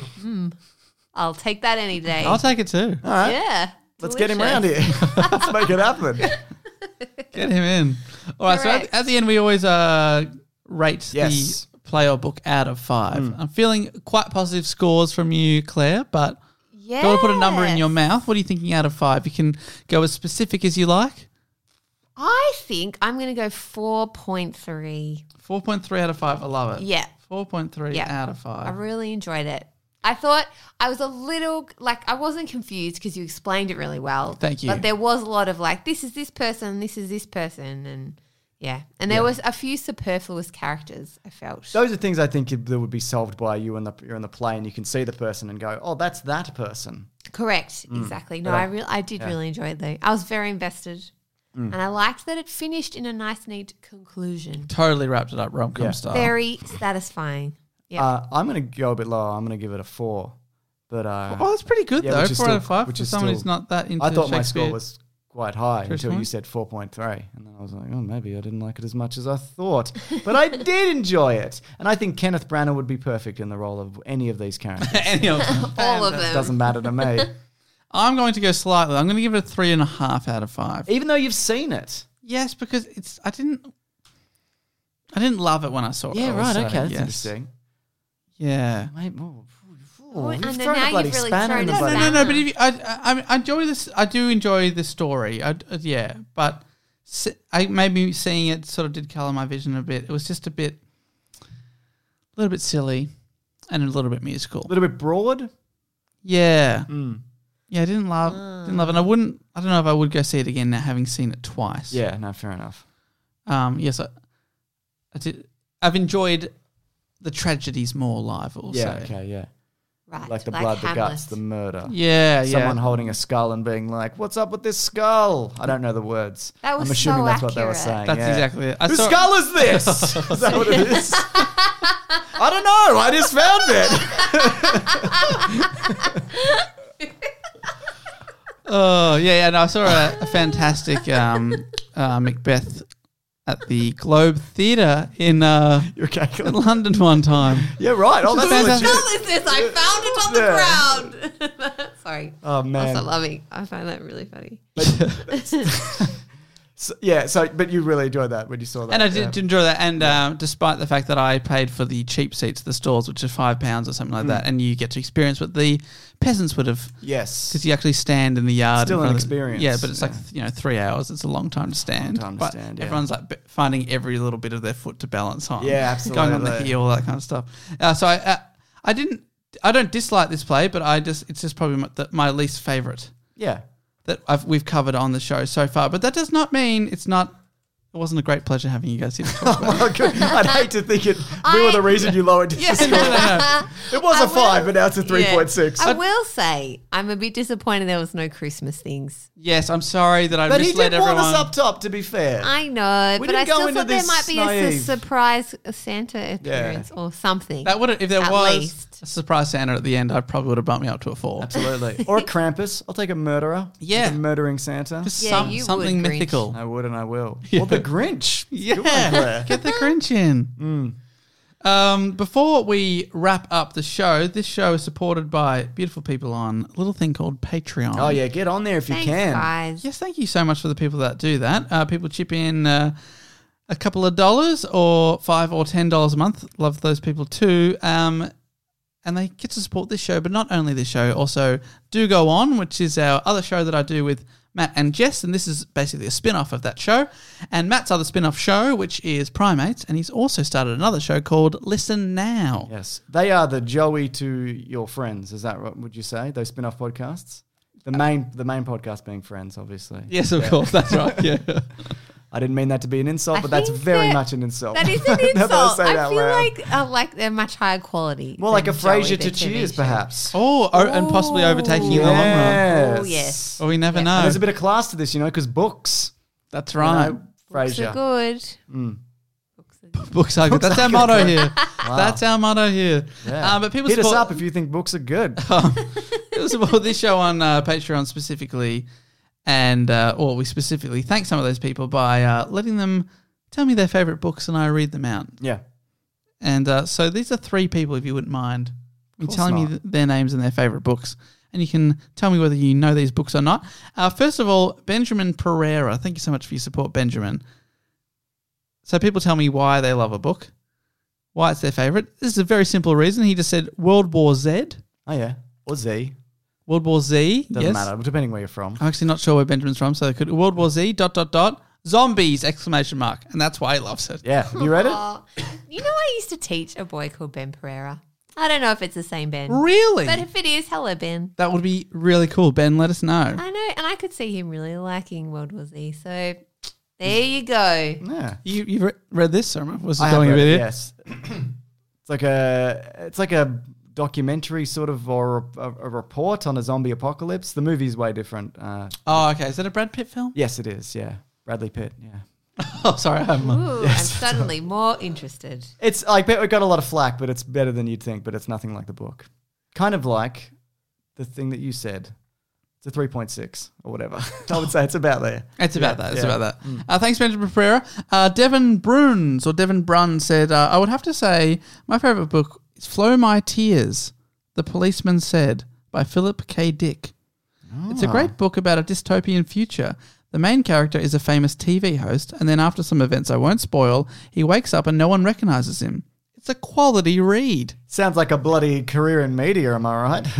I'll take that any day. I'll take it too. All right. Yeah. Let's get him delicious. around here. Let's make it happen. Get him in. All right, Correct. so at the end we always rate Yes. the play or book out of 5. I'm feeling quite positive scores from you, Claire, but Yeah. don't want to put a number in your mouth. What are you thinking out of 5? You can go as specific as you like. I think I'm going to go 4.3. 4.3 out of 5. I love it. Yeah. 4.3 Yeah. out of 5. I really enjoyed it. I thought I was a little, like, I wasn't confused because you explained it really well. Thank you. But there was a lot of, like, this is this person, this is this person, and yeah. And there was a few superfluous characters, I felt. Those are things I think that would be solved by you're in the play and you can see the person and go, oh, that's that person. Correct, exactly. No, But I did really enjoy it, though. I was very invested. And I liked that it finished in a nice, neat conclusion. Totally wrapped it up rom-com Yeah. style. Very satisfying. Yeah. I'm going to go a bit lower. I'm going to give it a 4. But Oh, that's pretty good, Yeah, though. which is 4 out of still- 5 which for is someone still- who's not that into I thought my Shakespeare. score was quite high Chris until you Martin? said 4.3. And then I was like, oh, maybe I didn't like it as much as I thought. But I did enjoy it. And I think Kenneth Branagh would be perfect in the role of any of these characters. Any of them. All of them. Doesn't matter to me. I'm going to go slightly. I'm going to give it a 3.5 out of 5. Even though you've seen it. Yes, because I didn't love it when I saw it. Yeah, I will right. say, Okay, that's yes. interesting. Yeah. Mate, and you've then thrown now a bloody you've really spanner in thrown the a bloody- No, but if you, I enjoy this. I do enjoy the story. Yeah, but maybe seeing it sort of did colour my vision a bit. It was just a little bit silly, and a little bit musical. A little bit broad. Yeah, yeah. I didn't love it. And I don't know if I would go see it again now, having seen it twice. Yeah, no, fair enough. Yes, I did. I've enjoyed the tragedies more live. I'll Yeah, say. okay, yeah. Right. Like the blood, the Hamlet. guts, the murder. Yeah, Someone yeah. holding a skull and being like, "What's up with this skull?" I don't know the words. That was I'm assuming so that's what they were accurate. saying. That's yeah. exactly it. I Whose saw- skull is this? Is that what it is? I don't know. I just found it. Oh yeah. No, I saw a fantastic Macbeth at the Globe Theatre in You're cackling. London one time. Yeah, right. Oh, that's fantastic. legit. What is this? I found it on the ground. Sorry. Oh Also man. loving. I find that really funny. But you really enjoyed that when you saw that. And I did enjoy that. And despite the fact that I paid for the cheap seats at the stalls, which are £5 or something like that, and you get to experience what the peasants would have. Yes. Because you actually stand in the yard. Still in front an of the- experience, Yeah, but it's yeah. like 3 hours. It's a long time to stand. time to but stand, yeah. everyone's like finding every little bit of their foot to balance on. Yeah, Going on the absolutely. heel, all that kind of stuff. So I don't dislike this play, but it's just probably my least favourite Yeah. that we've covered on the show so far. But that does not mean it's not It wasn't a great pleasure having you guys here to talk about. Oh, good. I'd hate to think we were the reason you lowered your score. No. It was a 5, but now it's a 3.6. I will say, I'm a bit disappointed there was no Christmas things. Yes, I'm sorry that I But he misled did warn everyone. us up top, to be fair. I know, We but I didn't go still into thought there this might be a naive. surprise Santa appearance or something. That would if there At was least. a surprise Santa at the end, I probably would have bumped me up to a 4. Absolutely. Or a Krampus. I'll take a murderer. Yeah. A murdering Santa. Just Yeah, you something would, Grinch. mythical. I would and I will. Yeah. Or the Grinch. Yeah, Good one, Claire. get the Grinch in. Before we wrap up the show, this show is supported by beautiful people on a little thing called Patreon. Oh, yeah. Get on there if you Thanks, can. guys. Yes, thank you so much for the people that do that. People chip in a couple of dollars or $5 or $10 a month. Love those people too. And they get to support this show, but not only this show, also Do Go On, which is our other show that I do with Matt and Jess, and this is basically a spin-off of that show. And Matt's other spin-off show, which is Primates, and he's also started another show called Listen Now. Yes. They are the Joey to your Friends. Is that what would you say? Those spin-off podcasts? The main podcast being Friends, obviously. Yes, of course, that's right, yeah. I didn't mean that to be an insult, I but that's think very that- much an insult. That is an Now that insult. say I that feel loud. like they're much higher quality. More like a than Joey, Frasier their to TV Cheers, show. perhaps. Oh, and possibly overtaking in the long run. Yes. Oh, yes. Well, we never Yeah. know. And there's a bit of class to this, because books. That's you right. know, Books are Frasier. good. Books are good. Books are good. That's our motto here. That's our motto here. Yeah. But people Hit us support, up if you think books are good. people support this show on Patreon specifically, and or we specifically thank some of those people by letting them tell me their favourite books and I read them out. Yeah. And so these are 3 people, if you wouldn't mind, you course telling me not. their names and their favourite books. And you can tell me whether you know these books or not. First of all, Benjamin Pereira. Thank you so much for your support, Benjamin. So people tell me why they love a book, why it's their favourite. This is a very simple reason. He just said World War Z. Oh, yeah. Or Z. World War Z. Doesn't yes. matter, depending where you're from. I'm actually not sure where Benjamin's from, so they could World War Z ... Zombies! ! And that's why he loves it. Yeah. Have you read it? Oh, I used to teach a boy called Ben Pereira. I don't know if it's the same Ben. Really? But if it is, hello, Ben. That would be really cool. Ben, let us know. I know, and I could see him really liking World War Z. So there you go. Yeah. You've read this, or was it I have going a read bit it, here? yes. It's like a documentary sort of, or a report on a zombie apocalypse. The movie's way different. Oh, okay. Is that a Brad Pitt film? Yes, it is. Yeah. Bradley Pitt. Yeah. Oh, sorry. I haven't. Ooh, I'm suddenly more interested. It's like, it got a lot of flack, but it's better than you'd think, but it's nothing like the book. Kind of like the thing that you said. It's a 3.6 or whatever. I would say it's about there. It's about that. It's Yeah. about that. Thanks, Benjamin Pereira. Devin Brun said, I would have to say my favourite book is Flow My Tears, The Policeman Said, by Philip K. Dick. It's a great book about a dystopian future. The main character is a famous TV host, and then after some events I won't spoil, he wakes up and no one recognises him. It's a quality read. Sounds like a bloody career in media, am I right?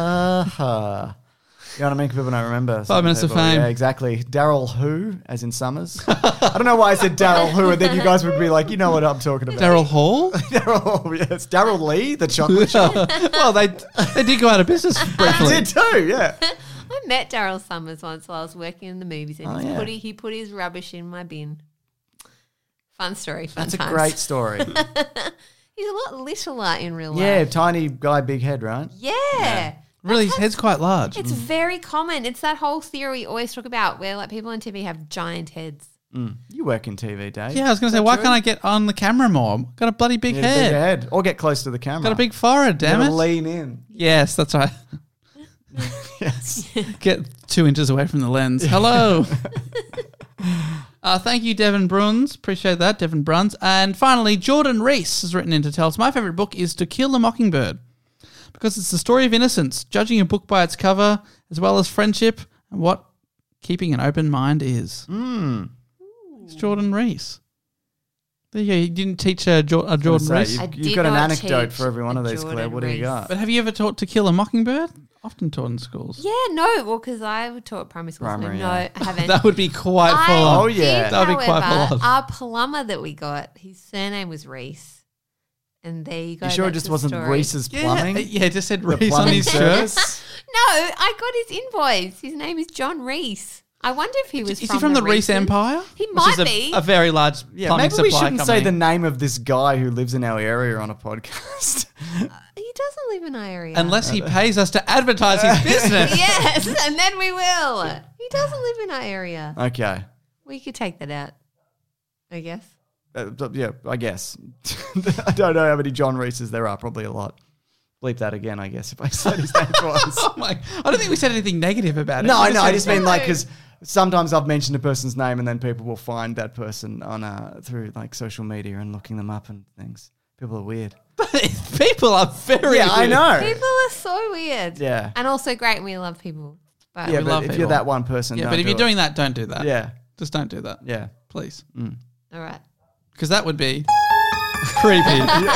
You know what I mean? People don't remember. 5 minutes of fame. Yeah, exactly. Daryl Who, as in Summers. I don't know why I said Daryl Who, and then you guys would be like, you know what I'm talking about. Daryl Hall? Daryl, yes. Daryl Lee, the chocolate shop. Well, they did go out of business I briefly. did too, yeah. I met Daryl Summers once while I was working in the movies, and Oh, yeah. he put his rubbish in my bin. Fun story. Fun That's a times. great story. He's a lot littler in real Yeah, life. tiny guy, big head, right? Yeah. Really, his head's quite large. It's very common. It's that whole theory we always talk about where like people on TV have giant heads. You work in TV, Dave. Yeah, I was going to say, why can't I get on the camera more? Got a bloody big Big head. head. Or get close to the camera. Got a big forehead, damn You it. gotta lean in. Yes, that's right. Yes. Get 2 inches away from the lens. Hello. Thank you, Devin Bruns. Appreciate that, Devin Bruns. And finally, Jordan Reese has written in to tell us, my favourite book is To Kill a Mockingbird, because it's the story of innocence, judging a book by its cover, as well as friendship and what keeping an open mind is. It's Jordan Reese. There you go. You didn't teach Jordan Say, Reese. I You've did got an not anecdote teach for every one of a these, Claire. Jordan What do you Reese. got? But have you ever taught To Kill a Mockingbird? Often taught in schools. Yeah, no. Well, because I taught primary school. Primary, so no, yeah. I haven't. That would be quite full I on. Oh, yeah. did, That would be quite however, full on. Our plumber that we got, his surname was Reese. And there you go. You sure it that's just the wasn't story. Reese's Plumbing? Yeah, it just said The Reese on plumbing his shirt. service? No, I got his invoice. His name is John Reese. I wonder if he was Is he from the Reese Empire? He Which might is be. a very large Yeah, plumbing maybe we supply shouldn't company. say the name of this guy who lives in our area on a podcast. He doesn't live in our area. Unless he pays us to advertise his business. Yes, and then we will. He doesn't live in our area. Okay. We could take that out, I guess. Yeah, I guess. I don't know how many John Reeses there are. Probably a lot. Bleep that again, I guess, if I said his name twice. Oh my! I don't think we said anything negative about it. No, We I know. I just mean No. like because sometimes I've mentioned a person's name and then people will find that person on through like social media and looking them up and things. People are weird. People are very Yeah, I weird. know. People are so weird. Yeah. And also great, and we love people. But Yeah, we but love if people. you're that one person, Yeah, don't but if do you're it. doing that, don't do that. Yeah, Just don't do that. yeah. Please. all right. Because that would be creepy.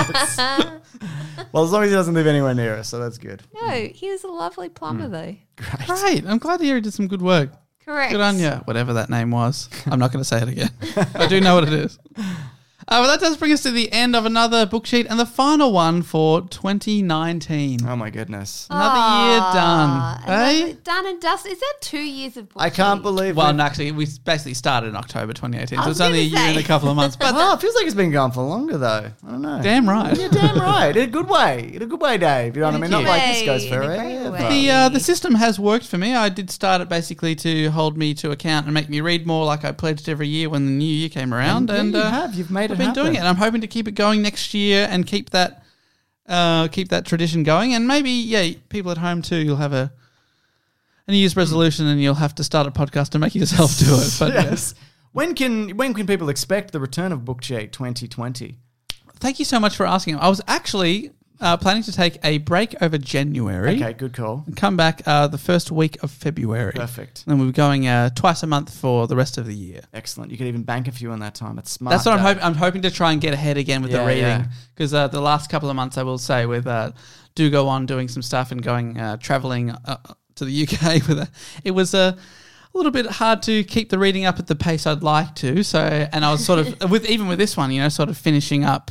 Well, as long as he doesn't live anywhere near us, so that's good. No, he was a lovely plumber, though. Great. I'm glad to hear he did some good work. Correct. Good on you. Whatever that name was. I'm not going to say it again. I do know what it is. Well, that does bring us to the end of another book sheet and the final one for 2019. Oh my goodness! Another year done. Hey? Done and dusted. Is that 2 years of book I can't sheet? believe. Well, we've- no, actually, we basically started in October 2018, so I it's was only a gonna year and a say. couple of months. But Well, it feels like it's been going for longer though. I don't know. damn right. You're damn right. In a good way. In a good way, Dave. You know what I mean? Not you. like this goes In a great forever. way. The system has worked for me. I did start it basically to hold me to account and make me read more like I pledged every year when the new year came around. Yeah, And you have. You've made I've it been doing it. happen. And I'm hoping to keep it going next year and keep that tradition going. And maybe, people at home too, you'll have a New Year's resolution and you'll have to start a podcast to make yourself do it. But Yes. When can people expect the return of Book Sheet 2020? thank you so much for asking. I was actually planning to take a break over January. Okay, good call. And come back the first week of February. Perfect. And we'll be going twice a month for the rest of the year. Excellent. You could even bank a few in that time. It's smart. That's what I'm Dave. hoping. I'm hoping to try and get ahead again with the Yeah, reading yeah. because the last couple of months, I will say, with do go on doing some stuff and going traveling to the UK with it was a little bit hard to keep the reading up at the pace I'd like to. So, and I was sort of even with this one, sort of finishing up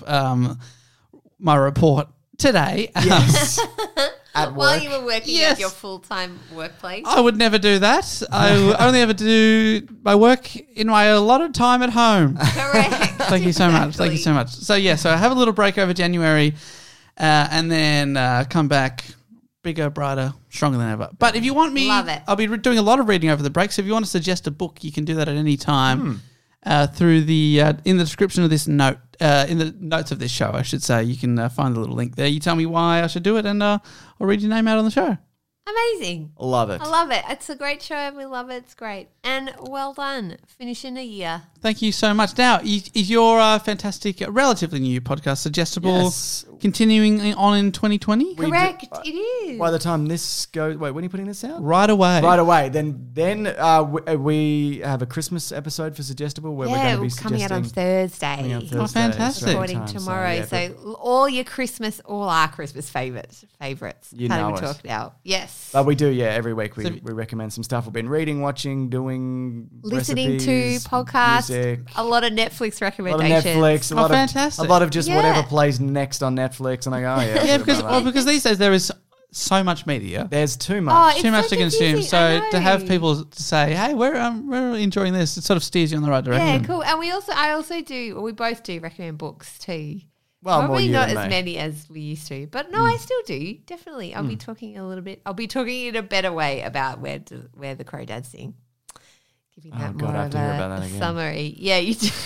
my report today. Yes. At work. While you were working Yes. at your full-time workplace. I would never do that. I only ever do my work in my allotted time at home. Correct. Thank you so much. Thank you so much. So I have a little break over January, and then come back bigger, brighter, stronger than ever. But if you want me, Love it. I'll be doing a lot of reading over the break. So if you want to suggest a book, you can do that at any time through the in the description of this note, in the notes of this show, I should say. You can find the little link there. You tell me why I should do it, and I'll read your name out on the show. Amazing. Love it. I love it. It's a great show. We love it. It's great. And well done. Finishing a year. Thank you so much. Now, is your fantastic, relatively new podcast Suggestible Yes. continuing on in 2020? We Correct. do- It is. By the time this goes, wait, when are you putting this out? Right away. Right away. Then we have a Christmas episode for Suggestible where we're going to be coming out on suggesting. Thursday. on Thursday, Oh, fantastic. Recording Time, tomorrow. yeah, So, but- all our Christmas favorites. You Can't know even it. talk now. Yes. But we do, every week we So- recommend some stuff. We've been reading, watching, doing Listening recipes, to podcasts. music, A lot of Netflix a lot of recommendations. Netflix, Oh, fantastic. a lot of just Yeah. whatever plays next on Netflix, and I go, oh yeah, Yeah, because these days there is so much media. there's too Oh, much. it's Too much so to consume. confusing. So I to have know. people to say, "Hey, we're enjoying this," it sort of steers you in the right direction. Yeah, cool. And I also do. We both do recommend books too. Well, more Probably you not than as me. many as we used to, but no, I still do. Definitely, I'll be talking a little bit. I'll be talking in a better way about where the Crow Dads sing. Giving Oh, that God, more I have of to hear a, about that a again. summary. Yeah, you do.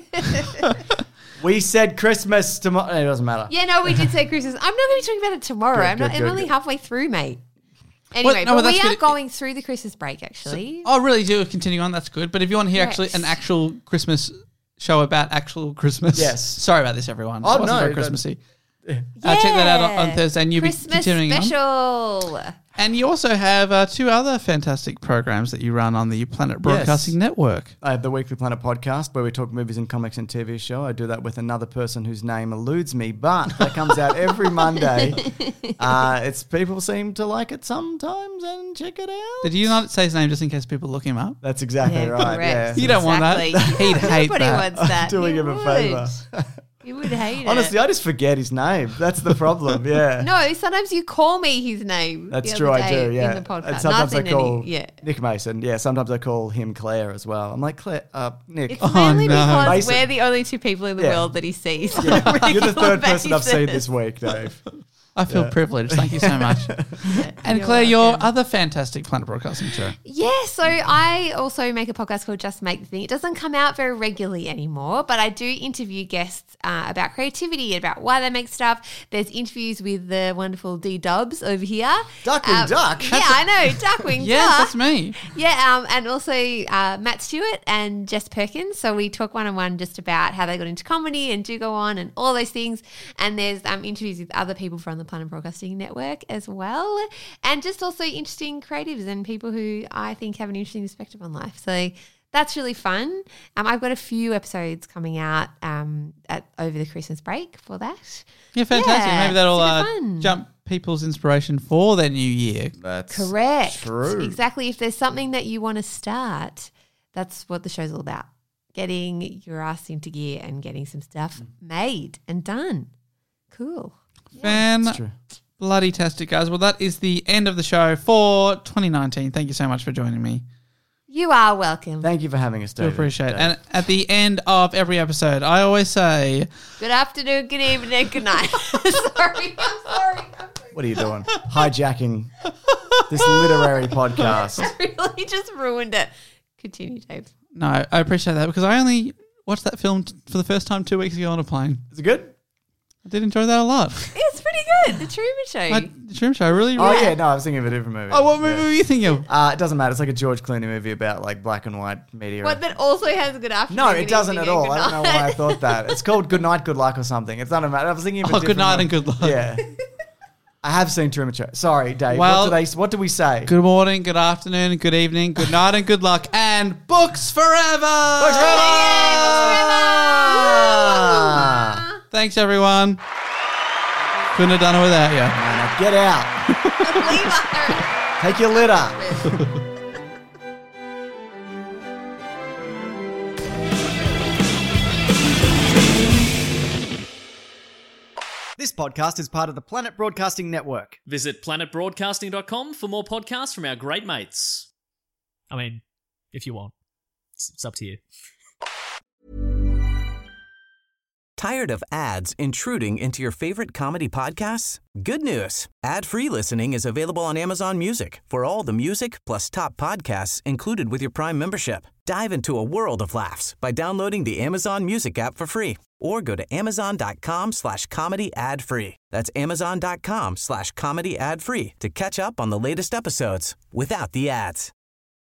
We said Christmas tomorrow. It doesn't matter. Yeah, no, we did say Christmas. I'm not going to be talking about it tomorrow. Good, I'm good, only good. halfway through, mate. Anyway, no, but that's we are good. going through the Christmas break, actually. Oh, really? Do continue on? That's good. But if you want to hear Correct. an actual Christmas show about actual Christmas, Yes. Sorry about this, everyone. Oh, It wasn't no, very that- Christmassy. Check that out on Thursday, and you'll be Christmas continuing on. special. And you also have two other fantastic programs that you run on the Planet Broadcasting Network. I have the Weekly Planet podcast where we talk movies and comics and TV show. I do that with another person whose name eludes me, but that comes out every Monday. It's people seem to like it sometimes, and check it out. Did you not say his name just in case people look him up? That's exactly right. correct. Yeah. You don't want that. Exactly. He'd hate Everybody that. wants that. Doing He him a would. favour. You would hate Honestly, it. I just forget his name. That's the problem. Yeah. No, sometimes you call me his name. That's the true, other I day do, yeah. In the podcast. And sometimes I Nothing call any- yeah. Nick Mason. Yeah, sometimes I call him Claire as well. I'm like, Claire, Nick. It's mainly no. because Mason. we're the only two people in the Yeah. world that he sees. You're the Regular third person I've seen basis. this week, Dave. I feel privileged. Thank you so much. And You're Claire, your welcome. other fantastic Planet Broadcasting show. Yeah, so I also make a podcast called Just Make the Thing. It doesn't come out very regularly anymore, but I do interview guests about creativity, about why they make stuff. There's interviews with the wonderful D Dubs over here. Duckwing Duck. Yeah, I know, Duckwing Yes, Duck. that's me. Yeah, and also Matt Stewart and Jess Perkins. So we talk one-on-one just about how they got into comedy and do go on and all those things. And there's interviews with other people from the Planet Broadcasting Network as well. And just also interesting creatives and people who I think have an interesting perspective on life. So that's really fun. I've got a few episodes coming out over the Christmas break for that. Yeah, fantastic. Yeah, Maybe that'll super fun. jump people's inspiration for their new year. That's Correct. true. Exactly. If there's something that you want to start, that's what the show's all about. Getting your ass into gear and getting some stuff made and done. Cool. It's true. Bloody tastic, guys. Well, that is the end of the show for 2019. Thank you so much for joining me. You are welcome. Thank you for having us, Do Dave. appreciate it. And at the end of every episode, I always say, Good afternoon, good evening, good night. Sorry. What are you doing? Hijacking this literary podcast. I really just ruined it. Continue, Dave. no, I appreciate that because I only watched that film for the first time 2 weeks ago on a plane. Is it good? I did enjoy that a lot. It's pretty good. The Truman Show. The Trim Show, really? Oh, yeah. No, I was thinking of a different movie. Oh, what movie were you thinking of? It doesn't matter. It's like a George Clooney movie about like black and white media. What that also has a good afternoon. No, good it doesn't evening, at and all. good I don't know night. why I thought that. It's called Good Night, Good Luck or something. It's not a matter. I was thinking of a Oh, Good different Night one. and Good Luck. Yeah. I have seen Truman Show. Sorry, Dave. Well- What do we say? Good morning, good afternoon, good evening, good night, and good luck. And books forever! Books forever! Thanks, everyone. Couldn't have done it without you. Now get out. Leave her. Take your litter. This podcast is part of the Planet Broadcasting Network. Visit planetbroadcasting.com for more podcasts from our great mates. I mean, if you want. It's up to you. Tired of ads intruding into your favorite comedy podcasts? Good news. Ad-free listening is available on Amazon Music for all the music plus top podcasts included with your Prime membership. Dive into a world of laughs by downloading the Amazon Music app for free or go to amazon.com/comedy ad-free. That's amazon.com/comedy ad-free to catch up on the latest episodes without the ads.